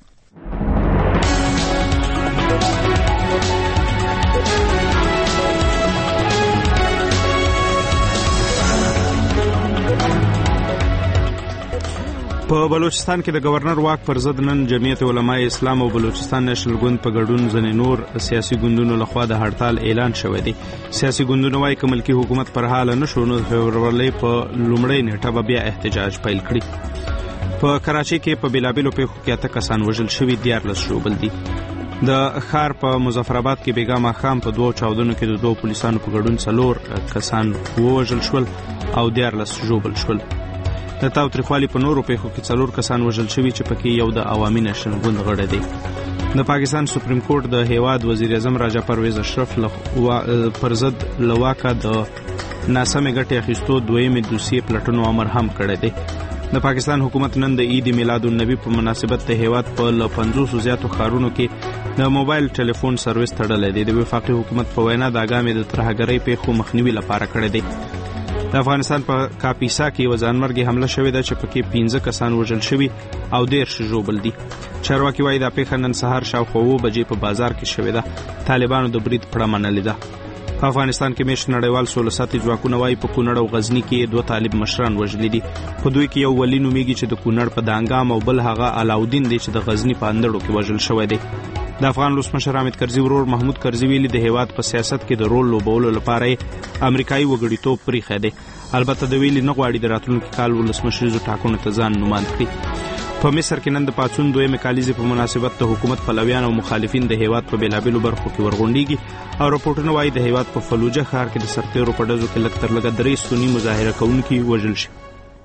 Speaker 2: په بلوچستان کې د گورنر واک پر ضد نن جمعیت علماء اسلام او بلوچستان نېشنل ګوند په ګډون ځنې نور سیاسي ګوندونو لخوا د هړتال اعلان شوی دی. سیاسي ګوندونه وايي چې ملکی حکومت پر حال نه شو نو فبرवरी په لومړۍ نیټه به بیا احتجاج پیل کړي. په کراچۍ کې په بیلابیلو پیښو کې 8 کسان وژل شوي، 14 شوبل دي. د ښار په مظفرآباد کې بیګا ماښام په 2 چاودنو کې د 2 پولیسانو په ګډون 4 کسان وژل شول او 14 شوبل شول. د تاوتریخوالي په نورو پیښو کې 4 کسان وژل شوي چې پکې یو د عوامي نېشنل ګوند غړی دی. د پاکستان سپریم کورټ د هیواد وزیر اعظم راجا پرویز اشرف پر ضد لواکه د ناسمې ګټې اخیستو دویمې دوسیې پلټنو امر هم کړی دی. د پاکستان حکومت نن د عید میلاد النبی په مناسبت د هیواد په 50 زیاتو ښارونو کې د موبایل ټلیفون سرویس تړلی دی. د وفاقي حکومت په وینا د اګامې د ترهګرۍ پیښو مخنیوي لپاره کړی دی. د افغانستان په کاپیسا کې یو ځانمرګي حمله شوې ده چې پکې 15 کسان وژل شوي او 13 ژوبل دي. چارواکي وایي دا پیښه نن سهار شاوخوا 9 بجې په بازار کې شوې ده. طالبانو د برید پړه منلې ده. په افغانستان کې میشت نړیوال سوله ساتي ځواکونه وایي په کونړ او غزني کې 2 طالب مشران وژلي دي. په دوی کې یو ولی نومیږي چې د کونړ په دانګام او بل هغه علاودین دی چې د غزني په اندړو کې وژل شوی دی. د افغان ولسمشر حامد کرزي ورور محمود کرزي ویلي د هیواد په سیاست کې د رول لوبولو لپاره امریکایي وګړیتوب پریښی دی. البته د ویلي نه غواړي د راتلونکي کال ولسمشریزو ټاکنو ته ځان نوماند کړي. په مصر کې نن د پاڅون دویمې کالیزې په مناسبت د حکومت پلویان او مخالفین د هیواد په بیلابیلو برخو کې ورغونډېږي او راپورټونه وایي د هیواد په فلوجه ښار کې د سرتیرو په ډزو کې لږ تر لږه 3 سني مظاهره کوونکي وژل شوي.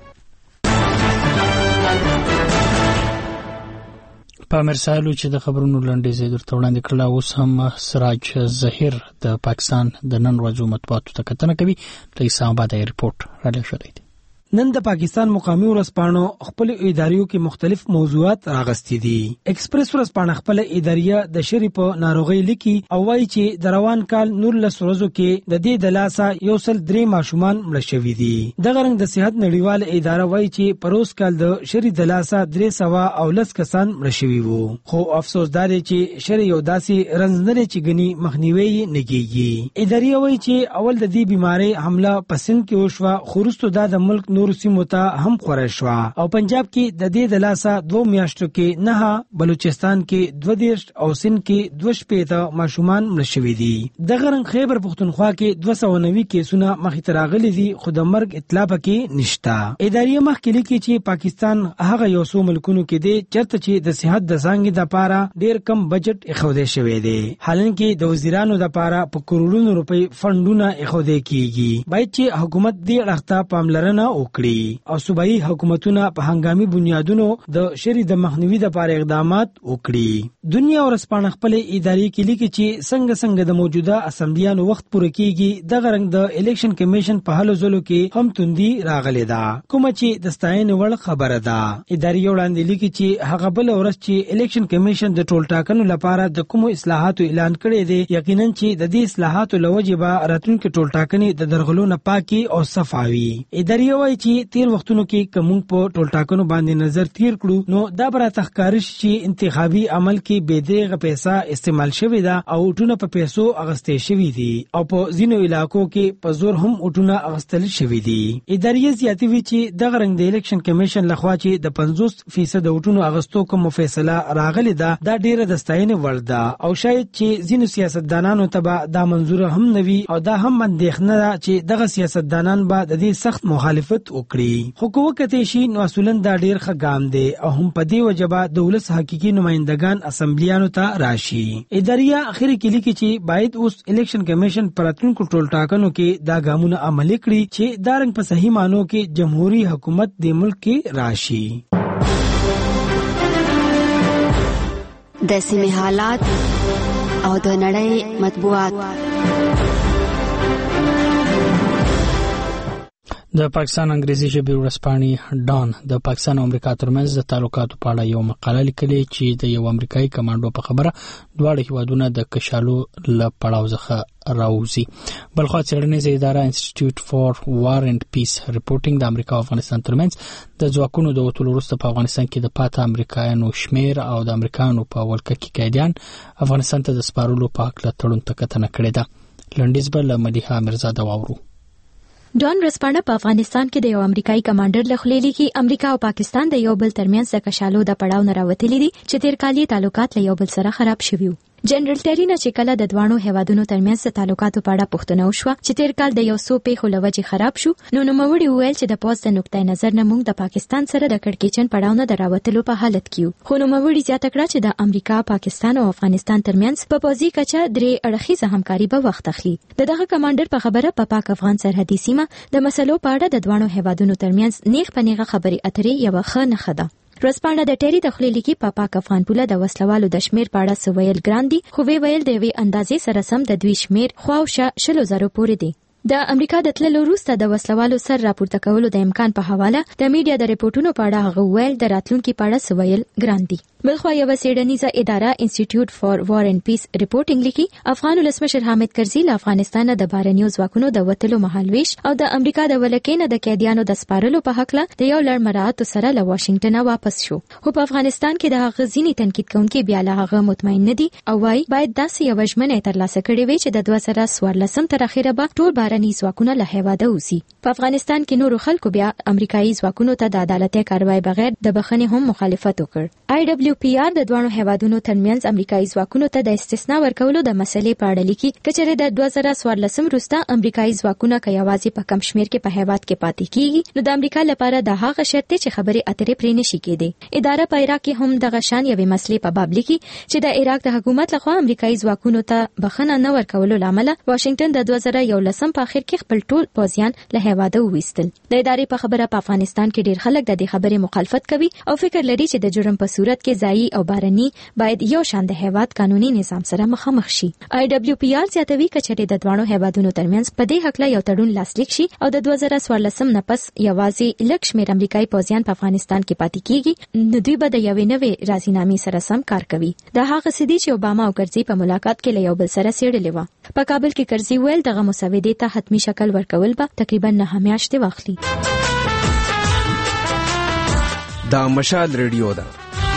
Speaker 1: په مرسالو چې د خبرونو لنډیز درته وړاندې کړل. اوس هم سراج ظهیر د پاکستان د نن ورځو مطبوعاتو ته کتنه کوي. د اسلام آباد ریپورت را لېږلی دی.
Speaker 22: نن د پاکستان مقامی ورځپاڼو خپل اداریو کې مختلف موضوعات راغستې دي. ایکسپریس ورځپاڼه خپل اداریه د شری په ناروغي لیکي او وایي چې د روان کال 19 ورځو کې د دې د لاسه 103 ماشومان مړ شوي دي. د غرنګ د صحت نړیواله اداره وایي چې پروس کال د شری د لاسه 310 کسان مړ شوي وو. خو افسوس دا دی چې شری یو داسې رنځ چې غني مخنیوي نه کیږي. اداریه وایي چې اول د دې بیماری حمله پسند کې وشوه، خو وروسته د ملک نور سیمو ته هم خورای شو او پنجاب کې د دې د لاسه 2 میاشتو کې 9، بلوچستان کې 22 او سند کې 2 ماشومان مړ شوي دي. د غرنګ خیبر پختونخوا کې 290 کیسونه مخې ته راغلي دي خو د مرګ اطلاع پکې نشته. اداري مخکې لیکي چې پاکستان هغه یو څو ملکونو کې دی چرته چې د صحت د څنګه د پاره ډیر کم بجټ اخوده شوی دی. حالانکه د وزیرانو د پاره په کروڑونو روپۍ فندونه اخوده کیږي. باید چې حکومت دې اړخته پاملرنه وکړي او صوبایي حکومتونه په هنګامي بنیادونو د شری د مخنیوي لپاره اقدامات وکړي. دنیا ورځپاڼه خپل اداري کې لیکي چې څنګه د موجوده اسمبلیانو وخت پوره کیږي. د غرنګ د الیکشن کمیشن په هلو ځلو کې هم توندي راغلي ده، کوم چې د ستاینې وړ خبره ده. اداري وړاندې لیکي چې هغه بل ورځ چې الیکشن کمیشن د ټول ټاکنو لپاره د کوم اصلاحاتو اعلان کړی دی، یقینا چې د دې اصلاحاتو لوجه به راتلونکي ټول ټاکنې د درغلو نه پاکي او صفاوي. اداري وایي چې تیر وختونو کې کوم په ټول ټاکنو باندې نظر تیر کړو نو دا برا تخکارش چې انتخابي عمل کې بېدغه پیسې استعمال شوی دا او ټونه په پیسو اغستې شوی دي او په ځینو علاقو کې په زور هم ټونه اغستل شوی دي. اداري زیاتوي چې د غرنګ د الیکشن کمیشن لخوا چې د 50% ټونه اغستو کوم فیصله راغلی دا ډیره د ستاینې وړ ده او شاید چې ځینو سیاستدانانو ته دا منظور هم نوي او دا هم اندېښنه ده چې دغه سیاستدانان به د دې سخت مخالفت وکړي. خو کوکته شي نو اصولن دا ډیر ښه ګام دی او هم په دې وجبه د ولس حقيقي نمائندگان اسمبلیانو ته راشي. اداریه اخر کې لیکي چې باید اوس الیکشن کمیشن پراتونکو ټول ټاکنو کې دا ګامونه عملي کړي چې دا رنګ په صحیح مانو کې جمهوریت حکومت د ملک کې راشي.
Speaker 17: د سیمې حالات او د نړۍ مطبوعات.
Speaker 1: د پاکستان انګریزي ژبې ورځپاڼې ډان د پاکستان او امریکا ترمنځ د تعلقاتو په اړه یو مقاله لیکلې چې د یو امریکایي کمانډو په خبره دواړه هیوادونه د کشالو له پړاو څخه راوځي. بلخوا څېړنیزه اداره انسټیټیوټ فار وار اینڈ پیس ریپورټینګ د امریکا او افغانستان ترمنځ د ځواکونو د وټولو وروسته په افغانستان کې د پاته امریکایانو شمیر او د امریکایانو په ولکه کې قیدیان افغانستان ته د سپارلو په حق له تړون ته کتنه کړې ده. لنډیز به له مدیحه میرزاده واورو.
Speaker 10: ډان رسپانه په افغانستان کې د یو امریکایي کمانډر له خولې لیکي امریکا او پاکستان د یو بل ترمنځ د کشالو د پړاو نه راوتلي دي چې تیر کال یې تعلقات له یو بل سره خراب شوي وو. جنرال ټری نه چې کله د دوانو هیوادونو ترمنځ د تعلقاتو په اړه پوښتنه وشوه چې تیر کال د یو څو پیښو له وجې خراب شو، نو نوموړي وویل چې د پوز د نقطې نظر نه موږ د پاکستان سره د کړکېچن پړاو نه د راوتلو په حالت کې یو. خو نوموړي زیاته کړه چې د امریکا، پاکستان او افغانستان ترمنځ په پوزي کچه درې اړخیزه همکاري به وخت اخلي. دغه کمانډر په خبره په پاک افغان سرحدي سیمه د مسلو په اړه د دوانو هیوادونو ترمنځ نیغ په نیغه خبرې اترې یو ښه نښه ده. رسپانه د ټری د خولې لیکي په پاک افغان پوله د وسلوالو د شمیر په اړه سویل ګران دي، خو ویل د یوې اندازې سره سم د دوی شمیر خواوشا 100,000 پورې دی. د امریکا د تللو وروسته د وسلوالو سر راپورته کولو د امکان په حواله د میډیا د ریپورتونو په اړه هغه ویل د راتلونکي په اړه سویل ګران دي. بلخوا یو څېړنیزه اداره انسټیټیوټ فار وار اینڈ پیس ریپورټینګ لیکي افغان ولسمشر حامد کرزي له افغانستان د بهرنیو ځواکونو د وتلو مهالويش او د امریکا د ولکې نه د قیدیانو د سپارلو په حق له د یو لړ مراعاتو سره له واشنگټن واپس شو. خو په افغانستان کې د هغه ځینی تنقید کوونکي بیا له هغه مطمئن نه دي او وايي باید داسې یو ژمنه ترلاسه کړي وي چې د 2014 تر اخره به ټول بهرني ځواکونه له هیواده وځي. په افغانستان کې نورو خلکو بیا امریکایي ځواکونو ته د عدالتي کاروای بغیر د بخښنې هم مخالفت وکړ. IWPR د دوانو هیوادونو ترمنځ امریکایي ځواکونو ته د استثناء ورکولو د مسلې په اړه لیکي کچره د 2014 وروسته امریکایي ځواکونه که یوازې په کم شمیر کې په هیواد کې پاتې کیږي نو د امریکا لپاره د هغه شرط چې خبرې اترې پرې نشي کېدی. اداره په عراق کې هم د غشان یوې مسلې په باب لیکي چې د عراق د حکومت لخوا امریکایي ځواکونو ته بخښنه نه ورکولو لامل واشنگټن د 2011 په اخر کې خپل ټول پوځیان له هیواده وویستل. د ادارې په خبره په افغانستان کې ډیر خلک د دې خبرې مخالفت کوي او فکر لري چې د جرم په صورت کې ځایي او بهرني باید یو شان د هیواد قانوني نظام سره مخامخ شي. IWPR زیاتوي کچې د دوانو هیوادونو ترمنځ په دې حق له یو تړون لاسلیک شي او د 2014 نه پس یوازې لږ شمېر امریکایي پوځیان په افغانستان کې پاتې کیږي نو دوی به د یوې نوې راضینامې سره سم کار کوي. د هغه سدي چې اوباما او کرزي په ملاقات کې له یو بل سره سیړلې و. په کابل کې کرزي ویل دغه مسودې ته حتمی شکل ورکول به تقریبا 9 میاشتې واخلي.
Speaker 4: دا مشال ریډیو ده.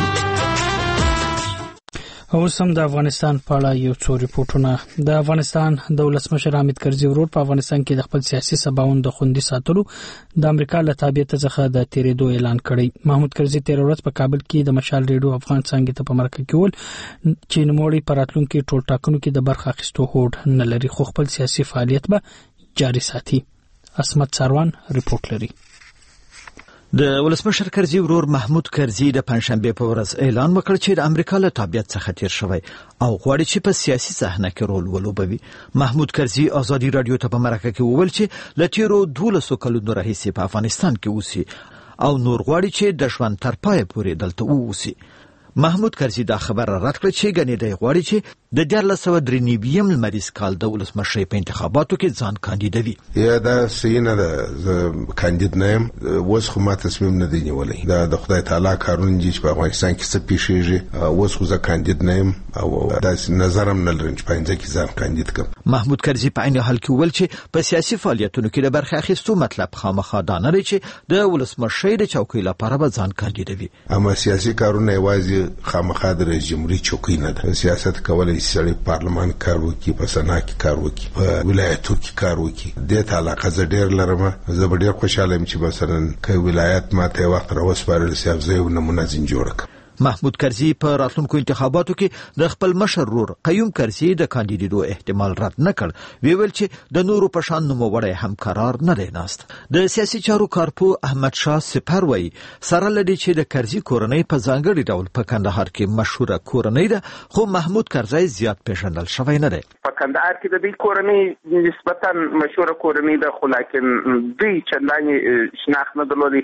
Speaker 1: اوس هم د افغانستان په اړه یو څو ریپورتونه. د افغانستان د ولسمشر حامد کرزي ورور په افغانستان کې د خپل سیاسي سباوند د خوندي ساتلو د امریکا له تابعیت څخه د تیرېدو اعلان کړی. محمود کرزي تیر ورځ په کابل کې د مشال ریډیو افغان څنګه ته په مرکه کې ول چې نوموړي په راتلونکي ټول ټاکنو کې د برخه اخیستو هوډ نه لري خو خپل سیاسي فعالیت به جاري ساتي. اسمت ساروان ریپورت لري.
Speaker 7: د ولسمشر کرزي ورور محمود کرزي د پنځشنبه په ورځ اعلان وکړ چې د امریکا له تابعیت څخه تیر شوی او غواړي چې په سیاسي صحنه کې رول ولوبوي. محمود کرزي ازادي رادیو ته په مرکه کې وویل چې له تیرو 12 کلونو راهیسې په افغانستان کې اوسي او نور غواړي چې د ژوند تر پایه پورې دلته اوسي. محمود کرزي دا خبر رد کړ چې غني د غواړي چې د 1993 لمریز کال د ولسمشر په انتخاباتو کې ځان کاندیدوي.
Speaker 8: یا دا سینه د کاندید نیم وس خو ما تصمیم نه دی نیولای. دا د خدای تعالی کارون چې په افغانستان کې څه پیښیږي وس خو ځکه کاندید نیم او دا نظرم نه لرم چې پاینځه کې ځان کاندید کړم.
Speaker 7: محمود کرزي په عین حال کې ویل چې په سیاسي فعالیتونو کې د برخه اخیستو مطلب خامخا دا نه دی چې د ولسمشر د چوکۍ لپاره به ځان کاندیدوي.
Speaker 8: اما سیاسي کارونه یوازې خامخا د رئیس جمهوریت چوکۍ نه ده. سیاست کولای سړی پارلمان کار وکړي، په سنا کې کار وکړي، په ولایتو کې کار وکړي. د ته علاقه زه ډېر لرم. زه به ډېر خوشاله یم چې مثلا که ولایت ماته وخت راوسپارل شي او زه یو نمونه ځین جوړ کړم.
Speaker 7: محمود کرزي په راتلونکو انتخاباتو کې د خپل مشر ورور قیوم کرزي د کاندیدېدو احتمال رد نه کړ. ویل چې د نورو په شان نوموړی هم قرار نه دی ناست. د سیاسي چارو کارپو احمد شاه سپر وایي سره لدی چې د کرزي کورنۍ په ځانګړي ډول په کندهار کې مشهوره کورنۍ ده خو محمود کرزي زیات پیژندل شوی نه دی.
Speaker 9: په کندهار کې د دې کورنۍ نسبتا مشهوره کورنۍ ده خو لکن دوی چنداني شناخت نه درلودي.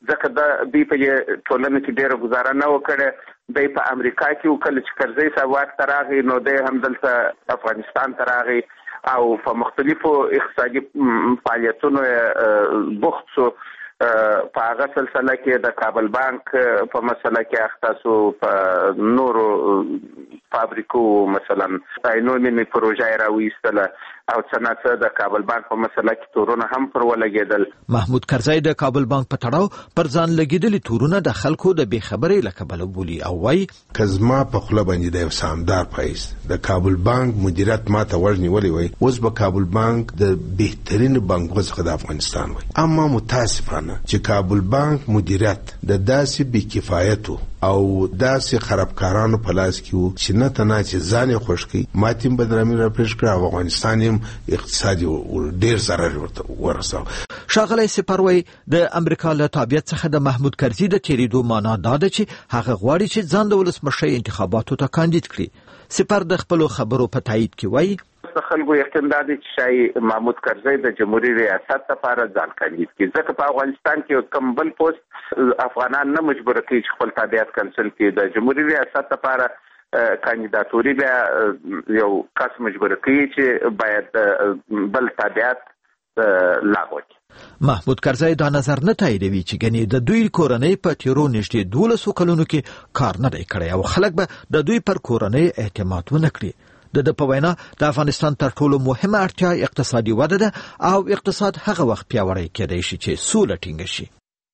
Speaker 9: ځکه د دې په ټولنه کې ډېره گزاره نه وکړه د په امریکا کې کله چې کرزی صاحب واک ته راغی نو د هم دلته افغانستان ته راغی او په مختلفو اقتصادي فعالیتونو بوخت شو په هغه سلسله کې د کابل بانک په مسله کې اخته شو په نورو فابریکو مثلا عینومینی پروژه راوېستله او څنګه د کابل بانک په مسله کې تورونه هم پر ولګېدل.
Speaker 7: محمود کرزی د کابل بانک په تړاو پر ځان لګېدلي تورونه د خلکو د بې خبرۍ له کبله بولي او وایي
Speaker 8: که زما په خوله باندې د یو سامدار پیسې د کابل بانک مدیریت ماته ورنیولې وای اوس به کابل بانک د بهترین بانکونو څخه د افغانستان وای. اما متاسفانه چې کابل بانک مدیریت د داسې بېکفایتو او داسې خرابکارانو په لاس کې وو چې نه تنها چې ځان یې خوښ کړي ماتې بدنامي راپېښ کړه او افغانستان یې اقتصادي ډېر ضرر ورته ورساوه.
Speaker 7: ښاغلی سپر وایي د امریکا له تابعیت څخه د محمود کرزي د تېرېدو معنا دا ده چې هغه غواړي چې ځان د ولسمشرۍ انتخاباتو ته کاندید کړي. سپر د خپلو خبرو په تایید کې وایي
Speaker 9: د خلکو یقین دا دی چې شاید محمود کرزی د جمهوریت ریاست لپاره ځان کاندید کړي ځکه په افغانستان کې کوم بل پوسټ افغانان نه مجبور کوي چې خپل تابعیت کنسل کړي. د جمهوریت ریاست لپاره کاندیداتوري بیا یو کس مجبور کوي چې باید بل تابعیت لاغو کړي.
Speaker 7: محمود کرزی دا نظر نه تاییدوي چې ګنې د دوی کورنۍ په تیرو نږدې 12 کلونو کې کار نه دی کړی او خلک به د دوی پر کورنۍ اعتماد ونه کړي. د په وینا د افغانستان تر ټولو مهمه اړتیا اقتصادي وده ده او اقتصاد هغه وخت پیاوړی کېدای شي چې سوله ټینګه شي.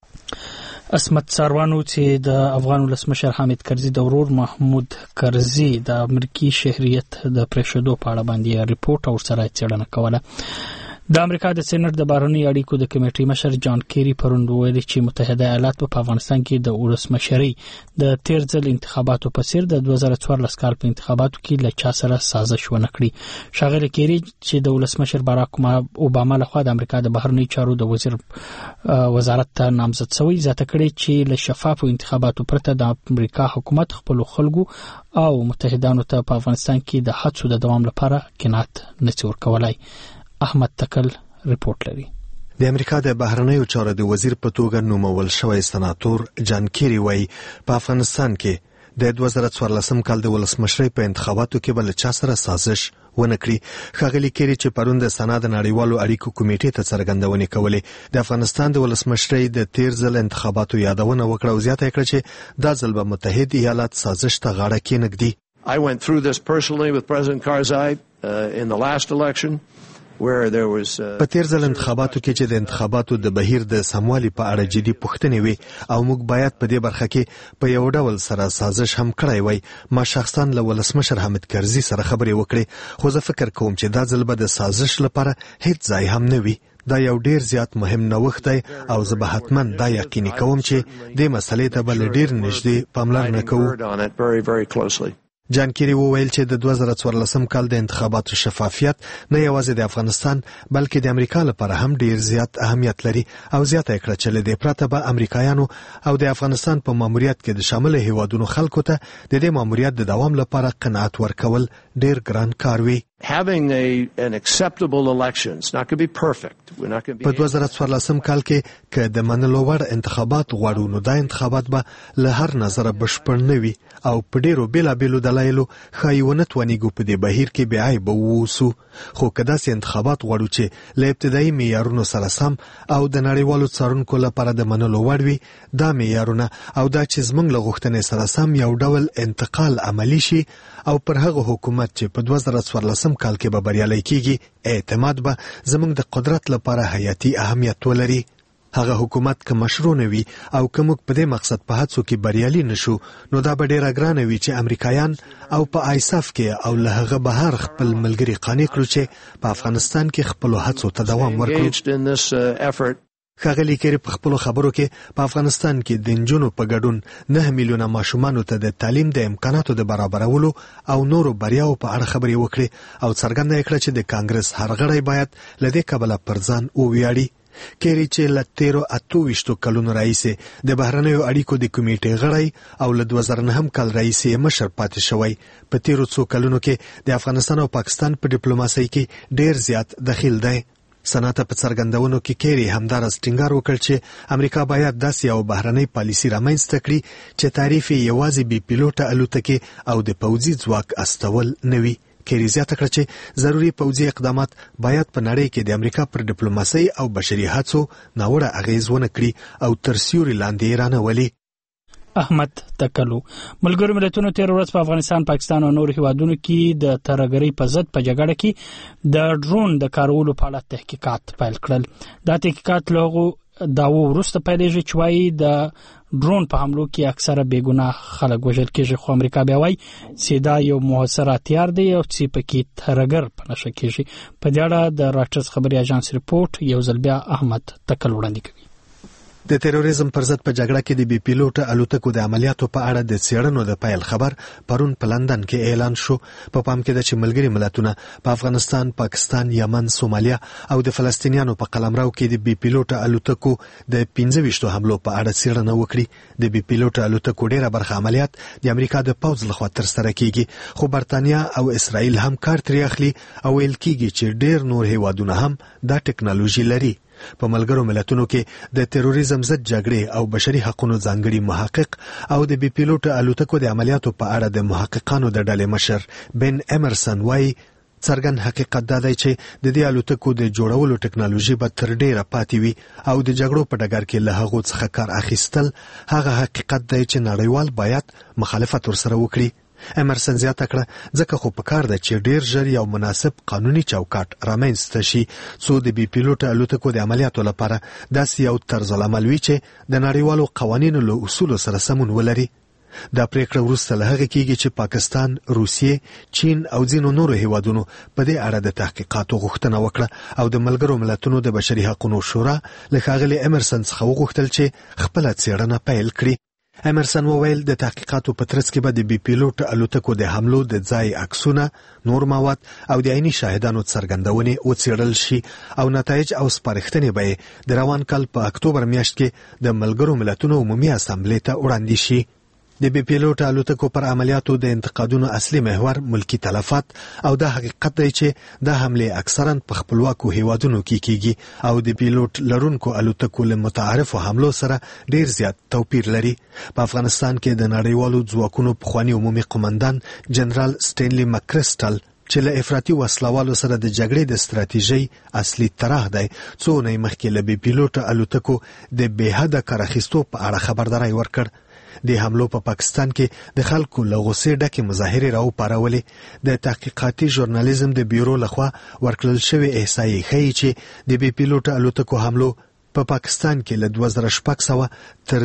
Speaker 1: اسمت ساروانو چې د افغان ولسمشر حامد کرزي د ورور محمود کرزي د امریکایي شهریت د پریښودو په اړه باندې ریپورت او سره څېړنه کوله. د امریکا د سېنات د بهرنیو اړیکو د کمیټې مشر جان کیری پرون ویلي چې متحده ایالات په افغانستان کې د ولسمشرۍ د تیر ځل انتخاباتو په څیر د 2014 کال په انتخاباتو کې له چا سره سازش ونه کړي. ښاغلی کیری چې د ولسمشر باراک اوباما لخوا د امریکا د بهرنیو چارو د وزارت ته نامزد شوی زیاته کړي چې له شفافو انتخاباتو پرته د امریکا حکومت خپل خلکو او متحدانو ته په افغانستان کې د هڅو د دوام لپاره قناعت نشي ورکولای. احمد تکل ریپورت لري.
Speaker 11: د امریکا د بهرنیو چارو د وزیر په توګه نومول شوی سناتور جان کیری وایي په افغانستان کې د 2014 کال د ولسمشرۍ په انتخاباتو کې بل چا سره سازش ونه کړي. ښاغلی کیری چې پرون د سنا د نړیوالو اړیکو کمیټې ته څرګندونې کولې د افغانستان د ولسمشرۍ د تیر ځل انتخاباتو یادونه وکړه او زیاته کړه چې دا ځل به متحد ایالات سازش ته غاړه کېنږدي.
Speaker 12: I went through this personally with President Karzai in the last election.
Speaker 11: په تیر ځل انتخاباتو کې چې د انتخاباتو د بهیر د سموالي په اړه جدي پوښتنې وي او موږ باید په دې برخه کې په یو ډول سره سازش هم کړی وای. ما شخصا له ولسمشر حامد کرزي سره خبرې وکړې خو زه فکر کوم چې دا ځل به د سازش لپاره هیڅ ځای هم نه وي. دا یو ډیر زیات مهم نوښت دی او زه به حتما دا یقیني کوم چې دې مسلې ته به ډیر نږدې پاملرنه کوو. جان کیری وویل چې د 2014 کال د انتخاباتو شفافیت نه یوازې د افغانستان بلکې د امریکا لپاره هم ډیر زیات اهمیت لري او زیاته کړه چې له دې پرته به امریکایانو او د افغانستان په ماموریت کې د شامل هیوادونو خلکو ته د دې ماموریت د دوام لپاره قناعت ورکول ډیر ګران کار وي.
Speaker 12: Having an acceptable election, it's not going to be perfect. We're not going to be.
Speaker 11: په 2014 کال کې که د منلو وړ انتخابات غواړو نو دا انتخابات به له هر نظره بشپړ نه وي او په ډیرو بیلابیلو دلایلو ښایي ونه توانیږو په دې بهیر کې بې عیبه ووسو. خو که داسې انتخابات غواړو چې له ابتدایي معیارونو سره سم او د نړیوالو څارونکو لپاره د منلو وړ وي دا معیارونه او دا چې زموږ له غوښتنې سره سم یو ډول انتقال عملی شي او پر هغه حکومت چې په 2014 کال کې به بریالي کیږي اعتماد به زموږ د قدرت لپاره حیاتي اهمیت ولري. هغه حکومت که مشروع نه وي او که موږ په دې مقصد په هڅو کې بریالي نشو نو دا به ډیره ګرانه وي چې امریکایان او په آیساف کې او له هغه بهر خپل ملګري قانع کړو چې په افغانستان کې خپل هڅو ته دوام ورکړي. ښاغلی کیری په خپلو خبرو کې په افغانستان کې د نجونو په ګډون 9 میلیونه ماشومانو ته د تعلیم د امکاناتو د برابرولو او نورو بریاو په اړه خبرې وکړې او څرګنده یې کړه چې د کانګرس هر غړی باید له دې کبله پر ځان وویاړي. کیری چې له 13 کلونو راهیسې د بهرنیو اړیکو د کمیټې غړی او له 2009 کال راهیسې مشر پاتې شوی په تیرو څو کلونو کې د افغانستان او پاکستان په ډیپلوماسۍ کې ډیر زیات دخیل دی. سناته په څرګندونو کې کیری همدارس ټینګار وکړ چې امریکا باید داسې یو بهرنۍ پالیسي رامنځته کړي چې تعریف یې یوازې بي پیلوټه الوتکې او د پوځي ځواک استول نه وي. کیری زیاته کړه چې ضروري پوځي اقدامات باید په نړۍ کې د امریکا پر ډیپلوماسۍ او بشري هڅو ناوړه اغیز ونه کړي او تر سیوري لاندې رانولي.
Speaker 1: احمد تکلو. ملګرو ملتونو تیر ورځ په افغانستان، پاکستان او نور هیوادونو کې د ترهګرۍ په ضد په جګړه کې د ډرون د کارولو په اړه تحقیقات پیل کړل. دا تحقیقات لغو داو وروسته پیلېږي چې وايي د ډرون په حملو کې اکثره بیګناه خلک وژل کېږي، خو امریکا بیا وايي چې دا یو موثر هتیار دی او چې پکې ترهګر په نشه کېږي. په دې اړه د راټرز خبري اژانس ریپورت یو ځل بیا احمد تکل وړاندې کوي.
Speaker 11: د تروریزم پر ضد په جګړه کې د بي پیلوټه الوتکو د عملیاتو په اړه د څېړنو د پیل خبر پرون په لندن کې اعلان شو. په پام کې ده چې ملګري ملتونه په افغانستان، پاکستان، یمن، سومالیا او د فلسطینیانو په قلمرو کې د بي پیلوټه الوتکو د 25 حملو په اړه څېړنه وکړي. د بي پیلوټه الوتکو ډیره برخه عملیات د امریکا د پوځ لخوا ترسره کیږي، خو برتانیا او اسرائیل هم کار ترې اخلي او ویل کیږي چې ډیر نور هیوادونه هم دا ټکنالوژي لري. په ملګرو ملتونو کې د تروریزم ضد جګړې او بشري حقوقو ځانګړي محقق او د بي پیلوټه الوتکو د عملیاتو په اړه د محققانو د ډلې مشر بن امرسن وايي څرګند حقیقت دا دی چې د دې الوتکو د جوړولو ټکنالوژي به تر ډیره پاتې وي او د جګړو په ډګر کې له هغو څخه کار اخیستل هغه حقیقت دی چې نړیوال باید مخالفت ورسره وکړي. امرسن زیاته کړه ځکه خو په کار ده چې ډیر ژر یو مناسب قانوني چوکاټ رامنځته شي څو د بي پیلوټه الوتکو د عملیاتو لپاره داسې یو طرز العمل وي چې د نړیوالو قوانینو له اصولو سره سمون ولري. دا پریکړه وروسته له هغه کېږي چې پاکستان، روسیې، چین او ځینو نورو هیوادونو په دې اړه د تحقیقاتو غوښتنه وکړه او د ملګرو ملتونو د بشري حقوقو شورا له ښاغلي امرسن څخه وغوښتل چې خپله څېړنه پیل کړي. امرسن وویل د تحقیقاتو په ترڅ کې به د بي پیلوټ الوتکو د حملو د ځای عکسونه، نور مواد او د عیني شاهدانو څرګندونې وڅېړل شي او نتایج او سپارښتنې به د روان کال په اکتوبر میاشت کې د ملګرو ملتونو عمومي اسامبلې ته وړاندې شي. د بي پیلوټ الوتکو پر عملیاتو د انتقادونو اصلي محور ملکی تلفات او دا حقیقت دی چې دا حمله اکثرا په خپلواکو هیوادونو کې کیږي او د پیلوټ لرونکو الوتکو له متعارفو حملو سره ډیر زیات توپیر لري. په افغانستان کې د نړیوالو ځواکونو پخوانی عمومي قومندان جنرال سټینلی مکرسټل چې له افراطي وسلوالو سره د جګړې د ستراتیژۍ اصلي طرح دی څو نه مخکې له بي پیلوټ الوتکو د بېحده کار اخیستو په اړه خبرداري ورکړ. د حملو په پاکستان کې د خلکو له غوسې ډکې مظاهرې راوپارولې. د تحقیقاتي ژورنالیزم د بیورو لخوا ورکړل شوې احصایې ښیي چې د بي پیلوټ الوتکو حملو په پاکستان کې له 2600 تر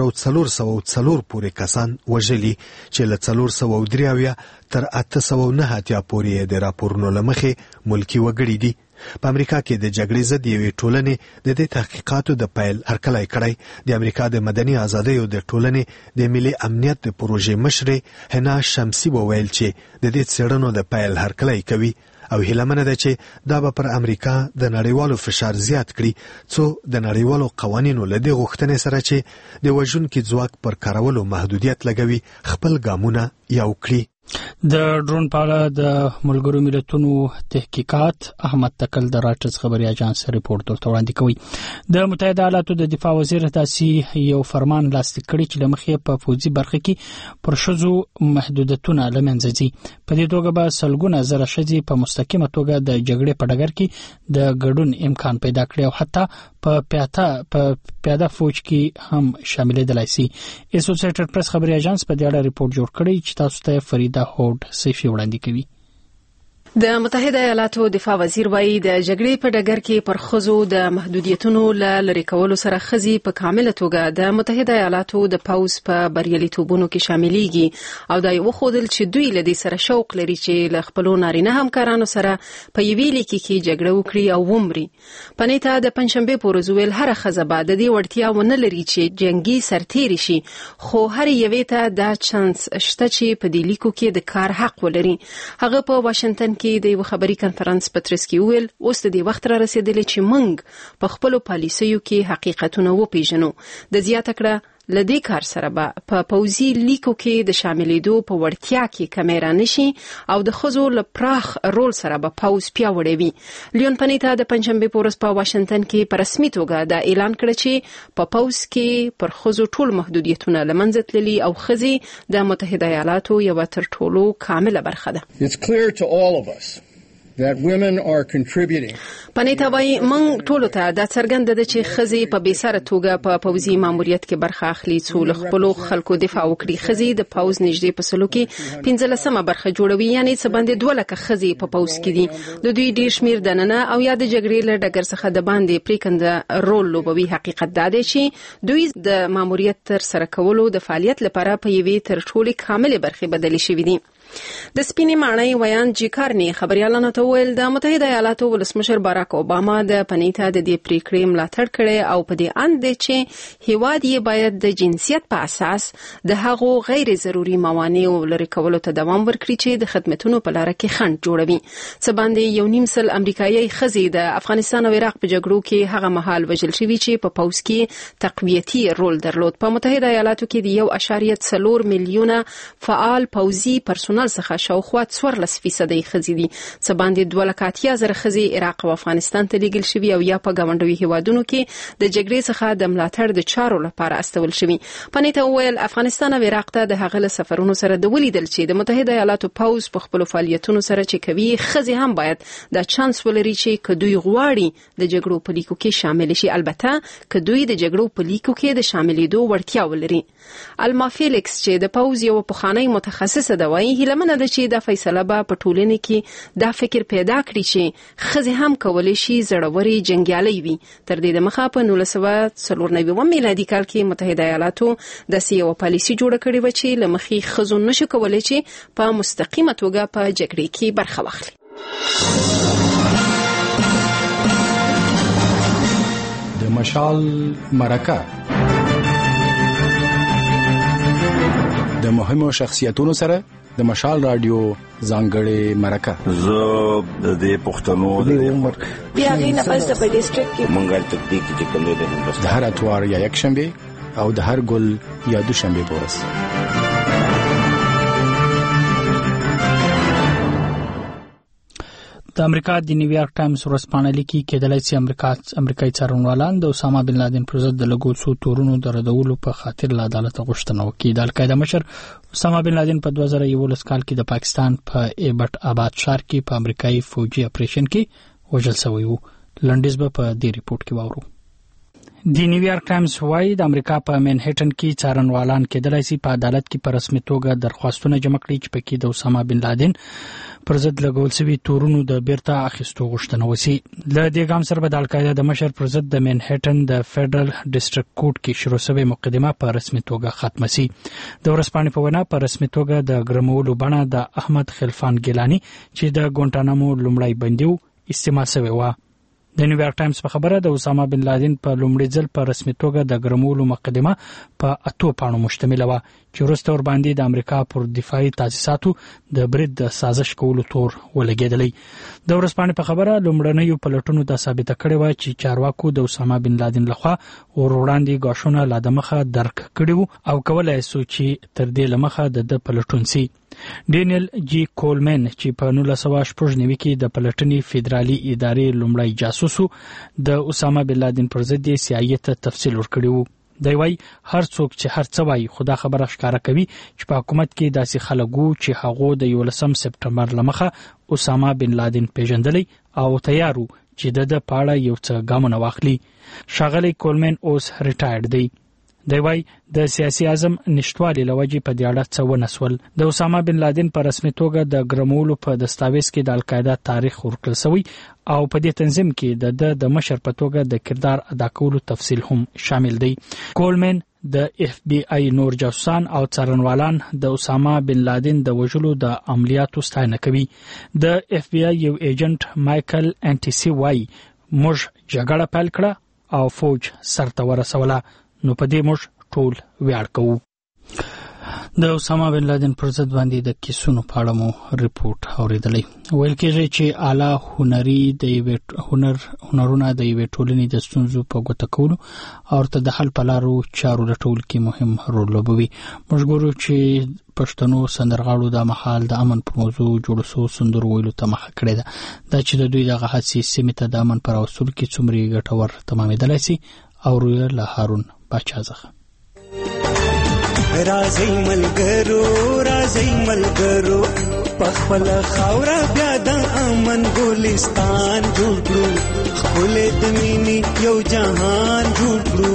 Speaker 11: 3404 پورې کسان وژلي چې له 403 تر 809 پورې د راپورونو له مخې ملکی وګړي دي. په امریکا کې د جګړې ضد یوې ټولنې د دې تحقیقاتو د پیل هرکلی کړی. د امریکا د مدني ازادیو د ټولنې د ملي امنیت د پروژې مشرې هنا شمسی وویل چې د دې څېړنو د پیل هرکلی کوي او هیلمنه ده چې دا به پر امریکا د نړیوالو فشار زیات کړي څو د نړیوالو قوانینو له دې غوښتنې سره چې د وژونکي ځواک پر کارولو محدودیت لګوي خپل ګامونه یو کړي.
Speaker 1: د ډرون په اړه د ملګرو ملتونو تحقیقات احمد تکل د راټرز خبري اژانس ریپورت درته وړاندې کوي. د متحده ایالاتو د دفاع وزیر داسې یو فرمان لاسلیک کړی چې لمخې په فوجي برخه کې پر ښځو محدودیتونه لمنځه ځي. په دې توګه به سلګونه زره ښځې په مستقیمه توګه د جګړې په ډګر کې د ګډون امکان پیدا کړي او حتی په پیاده فوج کې هم شاملېدلای شي. اسوسییټډ پریس خبري اژانس په دې اړه ریپورت جوړ کړی چې تاسو ته فریدا هوډ سیفي وړاندې کوي.
Speaker 13: د متحده ایالاتو دفاع وزیر وایي د جګړې په ډګر کې پر ښځو د محدودیتونو لرې کولو سره ښځې په کامله توګه د متحده ایالاتو د پوځ په بریالیتوبونو کې شاملېږي او دا یې وښودل چې دوی له دې سره شوق لري چې له خپلو نارینه همکارانو سره په یوې لیکې کې جګړه وکړي او ومري. په نیټه د پنځشنبې په ورځ ویل هره ښځه به د دې وړتیا ونه لري چې جنګي سرتېري شي، خو هر یوې ته دا چانس شته چې په دې لیکو کې د کار حق ولري. هغه په واشنگټن کې د یو خبري کانفرنس په ترڅ کې ویل اوس د دې وخت را رسیدلی چې موږ په خپلو پالیسیو کې حقیقتونه وپیژنو. د زیاته کړه لدې کار سره په پوزي لیکو کې د شاملېدو په وړتیا کې کمی رانشي او د ښځو له پراخ رول سره به پوز پیاوړی وي. لیون پنیتا د پنځشنبې په ورځ په واشنگټن کې په رسمي توګه دا اعلان کړ چې په پوز کې پر ښځو ټول محدودیتونه له منځه تللي او ښځې د متحده ایالاتو یوه تر ټولو کامله برخه ده.
Speaker 5: It's clear to all of us that women are contributing.
Speaker 13: پنیتا وايي موږ ټول ته دا څرګند ده چې ښځې په بیساره توګه په پوزي ماموریت کې برخه اخلي څو له خپلو خلکو دفاع وکړي. ښځې د پوز نږدې په سلو کې 15مه برخه جوړوي، یعنی څه باندې 2 لکه ښځې په پوز کې دي. د دوی ډیر شمیر دننه او یا د جګړې له ډګر څخه د باندې پریکنده رول لوبوي. حقیقت دا دی چې دوی د ماموریت تر سره کولو د فعالیت لپاره په یوې تر ټولو کامله برخه بدلې شوې دي. د سپینې ماڼۍ ویان جی کارني خبريالانو ته ویل د متحده ایالاتو ولسمشر باراک اوباما د پنیتا د دې پریکړې ملاتړ کړي او په دې اند چې هیواد یې باید د جنسیت په اساس د هغو غیر ضروري موانع لري کولو ته دوام ورکړي چې د خدماتو په لار کې خنډ جوړوي. څه باندې 1.5 امریکایي ښځې د افغانستان او عراق په جګړو کې هغه مهال وژل شوي چې په پوز کې تقویتي رول درلود. په متحده ایالاتو کې د 1.4 میلیونه فعال پوزي پرسونل څخه شاوخوا 14% ښځې دي. څه باندې 2,80,000 ښځې عراق او افغانستان ته لیږل شوي او یا په ګاونډوي هیوادونو کې د جګړې څخه د ملاتړ د چارو لپاره استول شوي. پنیتا ویل افغانستان او عراق ته د هغه سفرونو سره د ولیدل چې د متحده ایالاتو پوز په خپل فعالیتونو سره چې کوي ښځې هم باید د چانس ولري چې کدوې غواړي د جګړو په لیکو کې شامل شي، البته کدوې د جګړو په لیکو کې د شاملېدو وړتیا ولري. الما فیلیکس چې د پوز یو پخوانی متخصص ده وایي هیلمنه ده چې دا فیصله به په ټولنه کې دا فکر پیدا کړي چې ښځې هم کولای شي زړوري جنگیالي وي. تر دې د مخه په 1994 میلادي کال کې متحده ایالاتو د سیاسي پالیسي جوړه کړې و چې لمخي ښځو نشي کولای چې په مستقیمه توګه په جګړې کې برخه واخلي.
Speaker 14: د مشال مرکه د مهمو شخصیتونو سره د مشال رادیو ځانګړې مرکه.
Speaker 15: زه د دې پښتنو د عمر
Speaker 16: بیا غینه پس په ډیسټریکټ کې
Speaker 15: مونږه تکتیک چې کوم دی
Speaker 14: د هر اتوار یا یک شنبه او د هر ګل یا دوشنبه پورس.
Speaker 1: د امریکا د نیویارک ټایمز ورځپاڼه لیکي کېدلای شي امریکایي څارنوالان د اسامه بن لادن پر ضد د لګول شو تورونو د ردولو په خاطر له عدالت غوښتنه وکړي. د القاعده مشر اسامه بن لادن په 2011 کال کې د پاکستان په ایبټ آباد ښار کې په امریکایي فوجي اپریشن کې وژل شوی و. لنډیز به په دې ریپورت کې واورو. د نیویارک ټایمز وايي د امریکا په منهټن کې څارنوالان کېدلای شي په عدالت کې په رسمي توګه درخواستونه جمع کړي چې پکې د اسامه بن لادن پر ضد لګول شوی تورونو د بیرته اخیستو غوښتنه وشي. له دې ګام سره به د القاعده د مشر پر ضد د منهټن د فدرال ډیسټریکټ کورټ کې شروع شوی مقدمه په رسمي توګه ختمه شي. د ورځپاڼې په وینا په رسمي توګه د ګرمولو بڼه د احمد خلفان ګیلانی چې د ګونټانامو لومړی بندیو استعمال شوی و. د نیویارک ټایمز په خبره د اسامه بن لادن په لومړي ځل په رسمي توګه د ګرمولو مقدمه په 8 پاڼو مشتمله و چې وروسته ور باندې د امریکا پر دفاعي تاسیساتو د برید د سازش کولو تور ولګیدلی. د ورځپاڼې په خبره لومړنیو پلټونو دا ثابته کړې و چې چارواکو د اسامه بن لادن لخوا ور وړاندې غاښونه لا د مخه درک کړي او کولای شو چې تر دې لمخه د پلټون سي. ډینیل جی کولمن چې په 1999 کې د پلټنې فدرالي ادارې لومړی جاسوس د اسامه بن لادن پر ضد CIA ته تفصیل ورکړی و. دی وای هر څوک چې هر څه وایي خدا خبره ښکارا کوي چې په حکومت کې داسې خلکو چې هغه د 11 سپټمبر لمخه اسامه بن لادن پیژندلی او تیارو چې د پاړه یو څه ګامونه واخلي. شاغلی کولمن اوس ریټایرډ دی. دی وای د سیاسي اعظم نشټوالي لوجې په دې اړه څه ونسول. د اسامه بن لادن په رسمي توګه د ګرمولو په دستاویز کې د القاعده تاریخ ورکړل شوی او په دې تنظیم کې د مشر په توګه د کردار ادا کولو تفصیل هم شامل دی. کولمن د FBI نور جاسوسان او څارنوالان د اسامه بن لادن د وژلو د عملیاتو ستاینه کوي. د FBI یو ایجنټ مایکل انټیسی وای موږ جګړه پیل کړه او فوج سرته ورسوله، نو په دې موږ ټول ویاړ کوو. د اسامه بن لادن پر ضد باندې د کیسونو په اړه مو ریپورت اوریدلی. ویل کېږي چې اعلی هنرونه د یوې ټولنې د ستونزو په ګوته کولو او ورته د حل په لارو چارو لټول کې مهم رول لوبوي. موږ ګورو چې پښتنو سندرغاړو د مهال د امن په موضوع جوړ شو سندرو ویلو ته مخه کړې ده. دا چې د دوی دغه هڅې سیمې ته د امن پر اصول کې څومره ګټور تمامېدلی سي او رویه له هارون باچا څخه.
Speaker 18: راځي ملګرو پخپل خاورا بیا د امن ګلستان جوړ کړو خپل د مینې یو جهان جوړ کړو.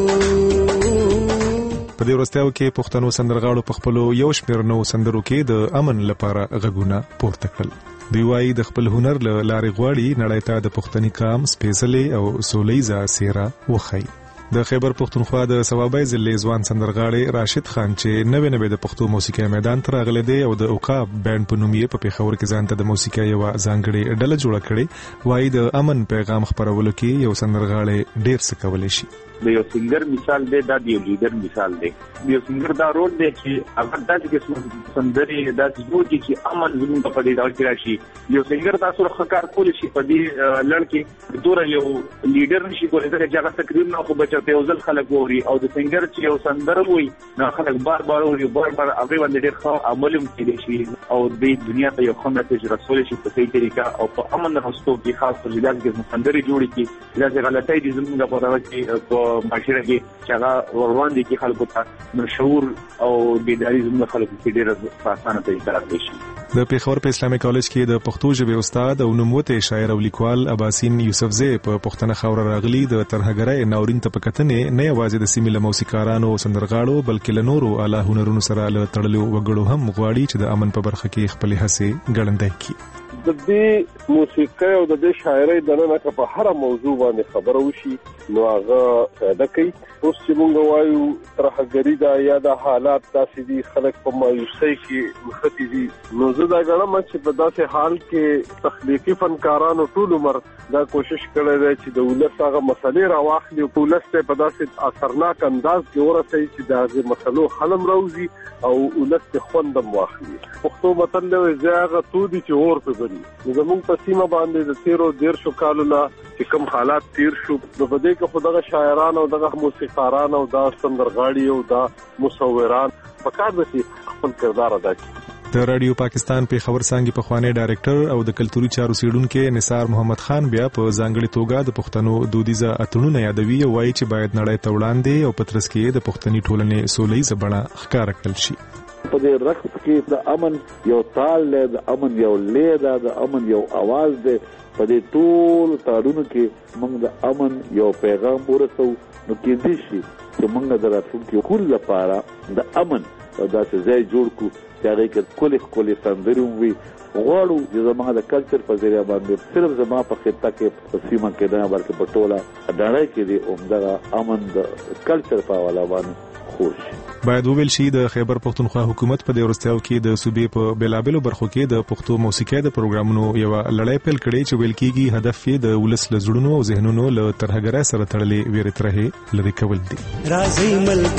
Speaker 19: په دې ورځو کې پښتنو سندرغاړو په خپل یو شمېر نو سندرو کې د امن لپاره غږونه پورته کړل. دوی وايي د خپل هنر له لارې غواړي نړۍ ته د پښتني قام سپېڅلې او سولهییزه څېره وښيي. د خیبر پښتونخوا د ثوابای ضلع ځوان سندرغاړي راشد خان چې نوې د پښتو موسیقي میدان ته راغلی دی او د عقاب بینډ په نوم یې په پیښور کې ځان ته د موسیقي یو ځانګړې ډله جوړه کړې، وايي د امن پیغام خپرولو کې یو سندرغاړي ډېر څه کولی شي.
Speaker 20: د یو سنگر مثال دی، دا د یو لیډر مثال دی. یو سنگر دا رول دی چې اگر داسې کې سندري داسې جوړي چې امن زموږ په دې ډول کې راشي. یو سنگر تاسو راخکار کولی شي په دې لړ کې دور یو لیډر نشي کولای چې هغه تقریر نه خو بچو په ځل خلک ووري او د سنگر چې یو سندر وي نه خلک بار بار ووري بار هغه باندې ډېر ښه عمل کوي شي او د دنیا ته یو خمه چې رسول شي په صحیح طریقه او په امن راستو کې خاص په ځای کې سندري جوړي کی دا غلطۍ دي زموږ په اړه چې معاشره کې چې هغه روان دي کې خلکو ته مشهور او بیداری زموږ خلکو کې ډېر په اسانه طریقه راځي.
Speaker 19: د پیښور په اسلامي کالج کې د پښتو ژبې استاد او نوموته شاعر او لیکوال اباسین یوسفزی په پښتنه خاور راغلي د ترهګرۍ ناورین ته پکتنې نه یوازې د سیمې له موسیقارانو او سندرغاړو بلکې له نورو اعلی هنرونو سره له تړلو وګړو هم غواړي چې د امن په برخه کې خپل هڅې ګړندۍ کړي.
Speaker 21: د دې موسیقي او د دې شاعرۍ د نه په هر موضوع باندې خبرو وشي نو هغه فائدہ کوي. اوس چې موږ وایو ترهګری دا یا د حالات داسې دي خلک په مایوسۍ کې مخته دي نو زه دا غواړم چې په داسې حال کې تخلیقي فنکارانو ټول عمر دا کوشش کړی دی چې د ولس هغه مسلې راواخلي او ولس ته په داسې اثرناک انداز کې ورسوي چې دا د مسلو حل راوځي او ولس ته خوندم واخلي. پښتو متل دی زیاغه تو دي چې اور په بری زموږ په سیمه باندې د 13 کالو نه چې کوم حالات تیر شو نو په دې کې خدغه شاعران او دغه موسیقاران او دا سندرغاړي او دا مصوران په کار دي خپل کردار ادا کوي.
Speaker 19: د رادیو پاکستان پیښور څنګه په خوانی ډایرکټر او د کلتوري چارو سیډونکو نثار محمد خان بیا په ځانګړي توګه د پښتنو دودیزه اتړونه یادوي او وایي چې باید نړۍ ته وړاندې او پترس کې د پښتني ټولنې سولهییزه بڼه ښکاره کړل شي.
Speaker 23: په دې رقص کې د امن یو تال دی، د امن یو لید دی، د امن یو आवाज دی. په دې ټول تاړونو کې موږ د امن یو پیغام ورسو نو کې دي شي چې موږ د راتلونکي کول لپاره د امن داسې ځای جوړ کړو چې هغه کې کلی سندري وي. غواړو چې زموږ د کلچر په ذریعہ باندې صرف زما په خطه کې په سیمه کې نه بلکې په ټوله نړۍ کې د عمده امن د کلچر په حواله باندې خوش.
Speaker 19: باید وویل شي د خیبر پښتونخوا حکومت په دې ورستیاو کې د صوبې په بلابلو برخو کې د پښتو موسیقي د پروګرامونو یو لړۍ پیل کړي چې ویل کېږي هدف یې د ولس له زړونو او ذهنونو له ترهګرۍ سره تړلې ویرې ترهې لري کول دي.
Speaker 18: راځي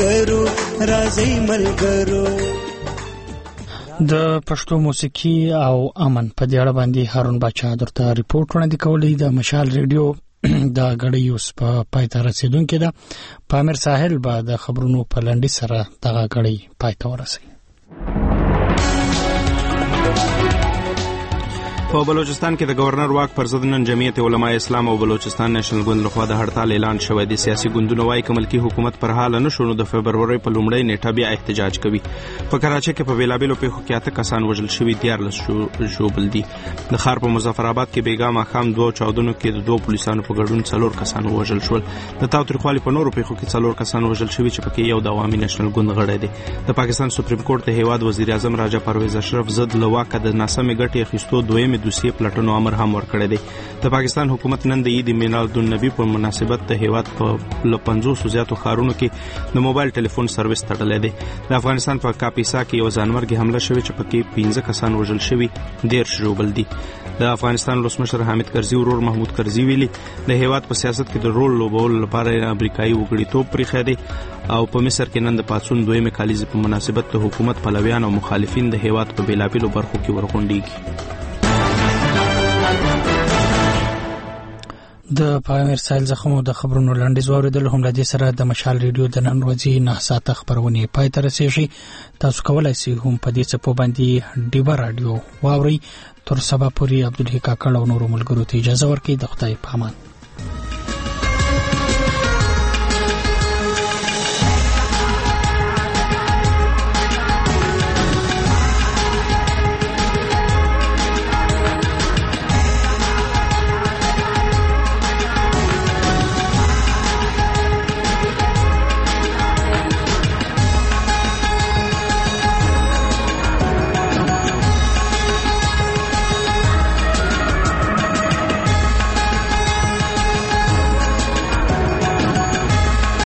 Speaker 18: ملګرو
Speaker 1: د پښتو موسیقي او امن په دې اړه باندې هارون باچا درته ریپورت وړاندې کولی. د مشال ریډیو دا غړی اوس په پایته رسیدونکې ده. پامیر ساحل به د خبرونو په لنډي سره دغه غړی پایته ورسوي.
Speaker 2: په بلوچستان کې د گورنر واک پر ضد نن جمعیت علماء اسلام او بلوچستان نېشنل ګوند لخوا د هړتال اعلان شوی دی. سیاسي ګوندونه وايي کملکی حکومت پر حال نه شونو د فبرवरी په لومړۍ نیټه بیا احتجاج کوي. په کراچۍ کې په ویلابلو پیښو کې 8 کسان وژل شوي، 14 ژوبل دي. د ښار په مظفر آباد کې بیګا ماښام 2 چاودنو کې د 2 پولیسانو په ګډون 4 کسان وژل شول. د تاوتریخوالي په نورو پیښو کې 4 کسان وژل شوي چې پکې یو د عوامي نېشنل ګوند غړی دی. د پاکستان سپریم کورټ د هیواد وزیر اعظم راجا پرویز اشرف ضد لواکه د ناسمې ګټې اخیستو دویمه دوسیې پلټنو امر هم ورکړی دی. د پاکستان حکومت نن د عید میلاد النبی په مناسبت د هیواد په 500 زیاتو ښارونو کې د موبایل ټلیفون سرویس تړلی دی. د افغانستان په کاپیسا کې یو ځانمرګي حمله شوې چې پکې 15 کسان وژل شوي، 13 ژوبل دي. د افغانستان ولسمشر حامد کرزي ورور محمود کرزي ویلي د هیواد په سیاست کې د رول لوبولو لپاره امریکایي وګړیتوب پرېښی دی او په مصر کې نن د پاڅون 2مې کالیزې په مناسبت د حکومت پلویان او مخالفین د هیواد په بیلابیلو برخو کې ورغونډېږي.
Speaker 1: د پامیر سایل زخمو د خبرونو لاندې زوریدل هم لدی سره د مشال ریډیو د نن ورځې 9 ساعته خبرونه پای ته رسیږي. تاسو کولای شئ هم په دې څپو باندې ډیبا رادیو واوري. تر سبا پورې عبدالحق کاکړ او نور ملګرو ته اجازه ورکړئ. د خدای په امان.